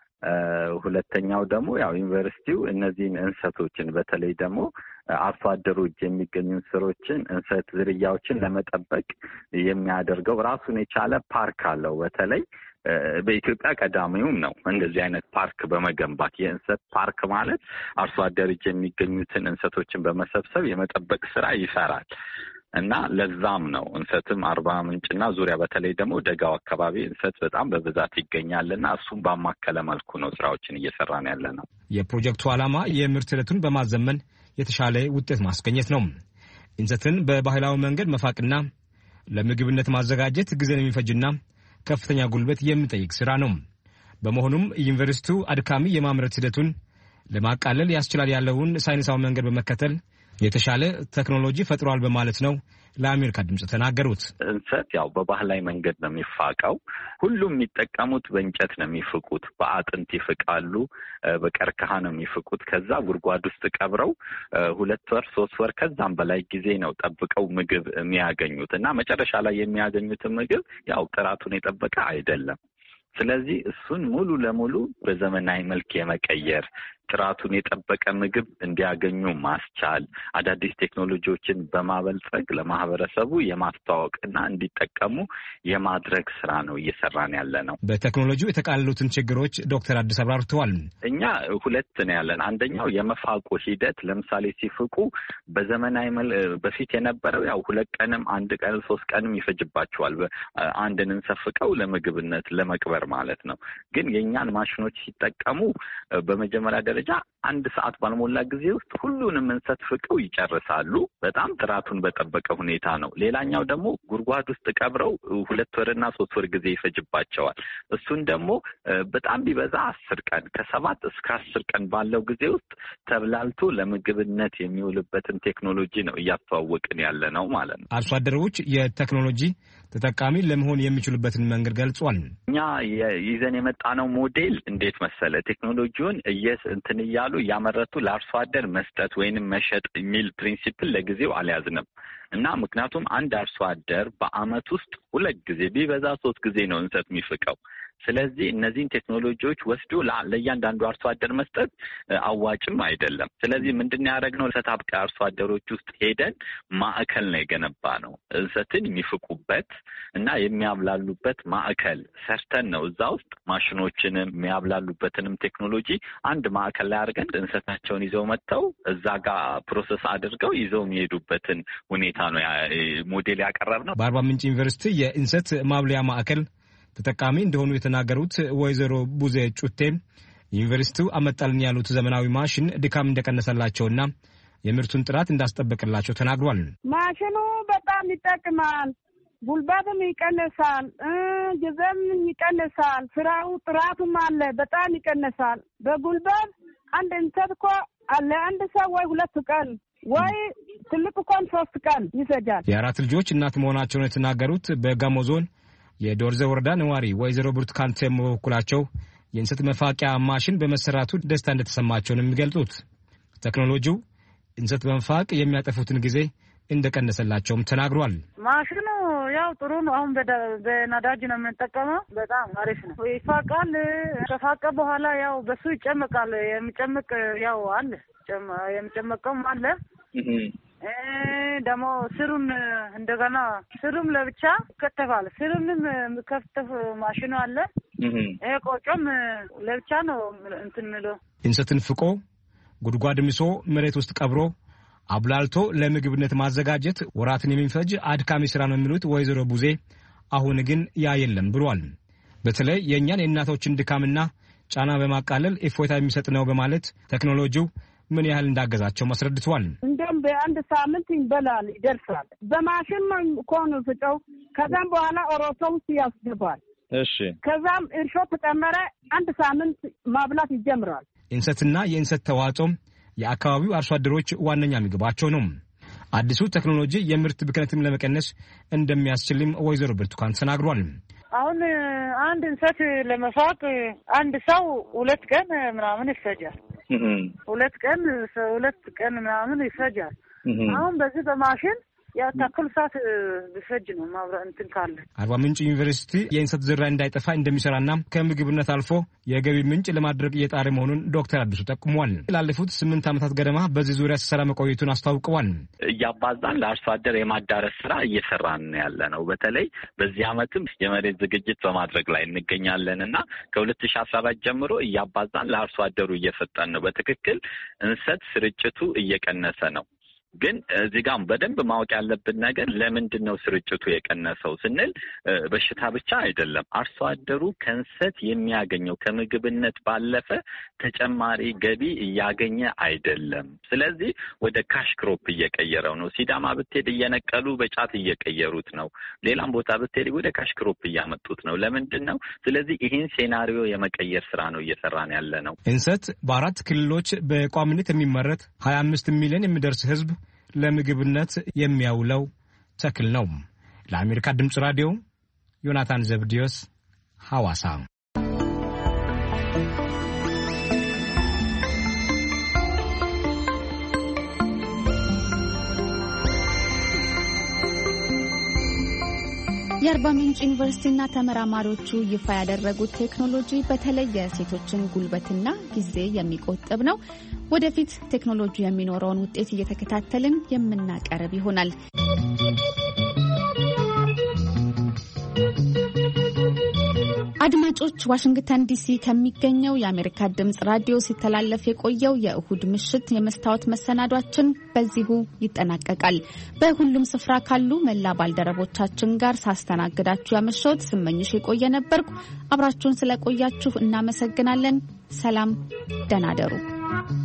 ሁለተኛው ደግሞ ያው ዩኒቨርሲቲው እነዚህን እንሰቶችን በተለይ ደግሞ አርሶ አደሮች የሚገኙ ስሮችን እንሰት ዝርያዎችን ለመጠበቅ የሚያደርገው ራሱን የቻለ ፓርክ አለው። በተለይ በኢትዮጵያ ቀዳሚውም ነው እንደዚህ አይነት ፓርክ በመገንባት የእንሰት ፓርክ ማለት አርሶ አደሮች የሚገኙትን እንሰቶችን በመሰብሰብ የመጠበቅ ስራ ይሰራል እና ለዛም ነው እንሰትም አርባ ምንጭና ዙሪያ በተለይ ደግሞ ደጋው አካባቢ እንሰት በጣም በብዛት ይገኛልና እሱም ባማከለ መልኩ ነው ስራዎችን እየሰራን ያለ ነው። የፕሮጀክቱ ዓላማ የምርት ሂደቱን በማዘመን የተሻለ ውጤት ማስገኘት ነው። እንሰትን በባህላዊ መንገድ መፋቅና ለምግብነት ማዘጋጀት ጊዜን የሚፈጅና ከፍተኛ ጉልበት የሚጠይቅ ስራ ነው። በመሆኑም ዩኒቨርሲቲው አድካሚ የማምረት ሂደቱን ለማቃለል ያስችላል ያለውን ሳይንሳዊ መንገድ በመከተል የተሻለ ቴክኖሎጂ ፈጥሯል በማለት ነው ለአሜሪካ ድምጽ ተናገሩት። እንሰት ያው በባህላዊ መንገድ ነው የሚፋቀው። ሁሉም የሚጠቀሙት በእንጨት ነው የሚፍቁት። በአጥንት ይፍቃሉ፣ በቀርከሃ ነው የሚፍቁት። ከዛ ጉድጓድ ውስጥ ቀብረው ሁለት ወር ሶስት ወር ከዛም በላይ ጊዜ ነው ጠብቀው ምግብ የሚያገኙት እና መጨረሻ ላይ የሚያገኙትን ምግብ ያው ጥራቱን የጠበቀ አይደለም። ስለዚህ እሱን ሙሉ ለሙሉ በዘመናዊ መልክ የመቀየር ጥራቱን የጠበቀ ምግብ እንዲያገኙ ማስቻል አዳዲስ ቴክኖሎጂዎችን በማበልጸግ ለማህበረሰቡ የማስተዋወቅና እንዲጠቀሙ የማድረግ ስራ ነው እየሰራን ያለ ነው። በቴክኖሎጂው የተቃለሉትን ችግሮች ዶክተር አዲስ አብራርተዋል። እኛ ሁለት ነው ያለን። አንደኛው የመፋቁ ሂደት ለምሳሌ ሲፍቁ በዘመናዊ በፊት የነበረው ያው ሁለት ቀንም አንድ ቀን ሶስት ቀንም ይፈጅባቸዋል አንድን እንሰፍቀው ለምግብነት ለመቅበር ማለት ነው። ግን የኛን ማሽኖች ሲጠቀሙ በመጀመሪያ ደረጃ አንድ ሰዓት ባልሞላ ጊዜ ውስጥ ሁሉንም እንሰት ፍቀው ይጨርሳሉ። በጣም ጥራቱን በጠበቀ ሁኔታ ነው። ሌላኛው ደግሞ ጉድጓድ ውስጥ ቀብረው ሁለት ወርና ሶስት ወር ጊዜ ይፈጅባቸዋል። እሱን ደግሞ በጣም ቢበዛ አስር ቀን ከሰባት እስከ አስር ቀን ባለው ጊዜ ውስጥ ተብላልቶ ለምግብነት የሚውልበትን ቴክኖሎጂ ነው እያስተዋወቅን ያለ ነው ማለት ነው። አርሶ አደሮች የቴክኖሎጂ ተጠቃሚ ለመሆን የሚችሉበትን መንገድ ገልጿል። እኛ ይዘን የመጣነው ሞዴል እንዴት መሰለ ቴክኖሎጂውን እየስ እንትን እያሉ እያመረቱ ለአርሶ አደር መስጠት ወይንም መሸጥ የሚል ፕሪንሲፕል ለጊዜው አልያዝንም እና ምክንያቱም አንድ አርሶ አደር በአመት ውስጥ ሁለት ጊዜ ቢበዛ ሶስት ጊዜ ነው እንሰት የሚፍቀው። ስለዚህ እነዚህን ቴክኖሎጂዎች ወስዶ ለእያንዳንዱ አርሶ አደር መስጠት አዋጭም አይደለም። ስለዚህ ምንድን ያደረግነው እንሰት አብቃይ አርሶ አደሮች ውስጥ ሄደን ማዕከል ነው የገነባ ነው። እንሰትን የሚፍቁበት እና የሚያብላሉበት ማዕከል ሰርተን ነው እዛ ውስጥ ማሽኖችንም የሚያብላሉበትንም ቴክኖሎጂ አንድ ማዕከል ላይ አድርገን እንሰታቸውን ይዘው መጥተው እዛ ጋር ፕሮሰስ አድርገው ይዘው የሚሄዱበትን ሁኔታ ነው ሞዴል ያቀረብነው። በአርባ ምንጭ ዩኒቨርሲቲ የእንሰት ማብለያ ማዕከል ተጠቃሚ እንደሆኑ የተናገሩት ወይዘሮ ቡዜ ጩቴ ዩኒቨርሲቲው አመጣልን ያሉት ዘመናዊ ማሽን ድካም እንደቀነሰላቸውና የምርቱን ጥራት እንዳስጠበቅላቸው ተናግሯል። ማሽኑ በጣም ይጠቅማል፣ ጉልበትም ይቀንሳል፣ ጊዜም ይቀንሳል፣ ስራው ጥራቱም አለ በጣም ይቀንሳል። በጉልበት አንድ እንሰት እኮ አለ አንድ ሰው ወይ ሁለት ቀን ወይ ትልቅ እንኳን ሶስት ቀን ይፈጃል። የአራት ልጆች እናት መሆናቸውን የተናገሩት በጋሞ ዞን የዶርዘ ወረዳ ነዋሪ ወይዘሮ ብርቱካን ተሞ በኩላቸው የእንሰት መፋቂያ ማሽን በመሰራቱ ደስታ እንደተሰማቸው ነው የሚገልጹት። ቴክኖሎጂው እንሰት በመፋቅ የሚያጠፉትን ጊዜ እንደቀነሰላቸውም ተናግሯል። ማሽኑ ያው ጥሩ ነው። አሁን በነዳጅ ነው የምንጠቀመው። በጣም አሪፍ ነው። ይፋቃል። ከፋቀ በኋላ ያው በሱ ይጨመቃል። የሚጨመቅ ያው አለ የሚጨመቀውም አለ። ደግሞ ስሩን እንደገና ስሩም ለብቻ ከተፋለ ስሩንም ከፍተፍ ማሽኑ አለ። ይሄ ቆጮም ለብቻ ነው እንትን ነው። እንሰትን ፍቆ ጉድጓድ ምሶ መሬት ውስጥ ቀብሮ አብላልቶ ለምግብነት ማዘጋጀት ወራትን የሚፈጅ አድካሚ ስራ ነው የሚሉት ወይዘሮ ቡዜ አሁን ግን ያ የለም ብሏል። በተለይ የኛን የእናቶችን ድካምና ጫና በማቃለል እፎይታ የሚሰጥ ነው በማለት ቴክኖሎጂው ምን ያህል እንዳገዛቸው ማስረድቷል። እንደም በአንድ ሳምንት ይበላል ይደርሳል። በማሽን ኮን ፍጨው ከዛም በኋላ ኦሮሶም ያስገባል። እሺ ከዛም እርሾ ተጨመረ አንድ ሳምንት ማብላት ይጀምራል። እንሰትና የእንሰት ተዋጽኦ የአካባቢው አርሶ አደሮች ዋነኛ ምግባቸው ነው። አዲሱ ቴክኖሎጂ የምርት ብክነትን ለመቀነስ እንደሚያስችልም ወይዘሮ ብርቱካን ተናግሯል። አሁን አንድ እንሰት ለመፋቅ አንድ ሰው ሁለት ቀን ምናምን ይፈጃል። ሁለት ቀን ሁለት ቀን ምናምን ይፈጃል። አሁን በዚህ በማሽን ያ ታክል ሰዓት ቢፈጅ ነው ማብራ እንትን ካለ። አርባ ምንጭ ዩኒቨርሲቲ የእንሰት ዝራ እንዳይጠፋ እንደሚሰራና ከምግብነት አልፎ የገቢ ምንጭ ለማድረግ እየጣረ መሆኑን ዶክተር አዲሱ ጠቁሟል። ላለፉት ስምንት ዓመታት ገደማ በዚህ ዙሪያ ሲሰራ መቆየቱን አስታውቀዋል። እያባዛን ለአርሶ አደር የማዳረስ ስራ እየሰራን ያለ ነው። በተለይ በዚህ ዓመትም የመሬት ዝግጅት በማድረግ ላይ እንገኛለንና ከሁለት ሺህ አስራ አራት ጀምሮ እያባዛን ለአርሶ አደሩ እየሰጠን ነው። በትክክል እንሰት ስርጭቱ እየቀነሰ ነው። ግን እዚህ ጋር በደንብ ማወቅ ያለብን ነገር ለምንድን ነው ስርጭቱ የቀነሰው ስንል በሽታ ብቻ አይደለም። አርሶ አደሩ ከእንሰት የሚያገኘው ከምግብነት ባለፈ ተጨማሪ ገቢ እያገኘ አይደለም። ስለዚህ ወደ ካሽ ክሮፕ እየቀየረው ነው። ሲዳማ ብትሄድ እየነቀሉ በጫት እየቀየሩት ነው። ሌላም ቦታ ብትሄድ ወደ ካሽ ክሮፕ እያመጡት ነው። ለምንድን ነው? ስለዚህ ይህን ሴናሪዮ የመቀየር ስራ ነው እየሰራን ያለ ነው። እንሰት በአራት ክልሎች በቋሚነት የሚመረት ሀያ አምስት ሚሊዮን የሚደርስ ህዝብ ለምግብነት የሚያውለው ተክል ነው። ለአሜሪካ ድምጽ ራዲዮ ዮናታን ዘብዲዮስ ሐዋሳ። የአርባ ምንጭ ዩኒቨርሲቲና ተመራማሪዎቹ ይፋ ያደረጉት ቴክኖሎጂ በተለይ የሴቶችን ጉልበትና ጊዜ የሚቆጥብ ነው። ወደፊት ቴክኖሎጂ የሚኖረውን ውጤት እየተከታተልን የምናቀርብ ይሆናል። አድማጮች፣ ዋሽንግተን ዲሲ ከሚገኘው የአሜሪካ ድምጽ ራዲዮ ሲተላለፍ የቆየው የእሁድ ምሽት የመስታወት መሰናዷችን በዚሁ ይጠናቀቃል። በሁሉም ስፍራ ካሉ መላ ባልደረቦቻችን ጋር ሳስተናግዳችሁ ያመሸሁት ስመኝሽ የቆየ ነበርኩ። አብራችሁን ስለቆያችሁ እናመሰግናለን። ሰላም፣ ደህና እደሩ።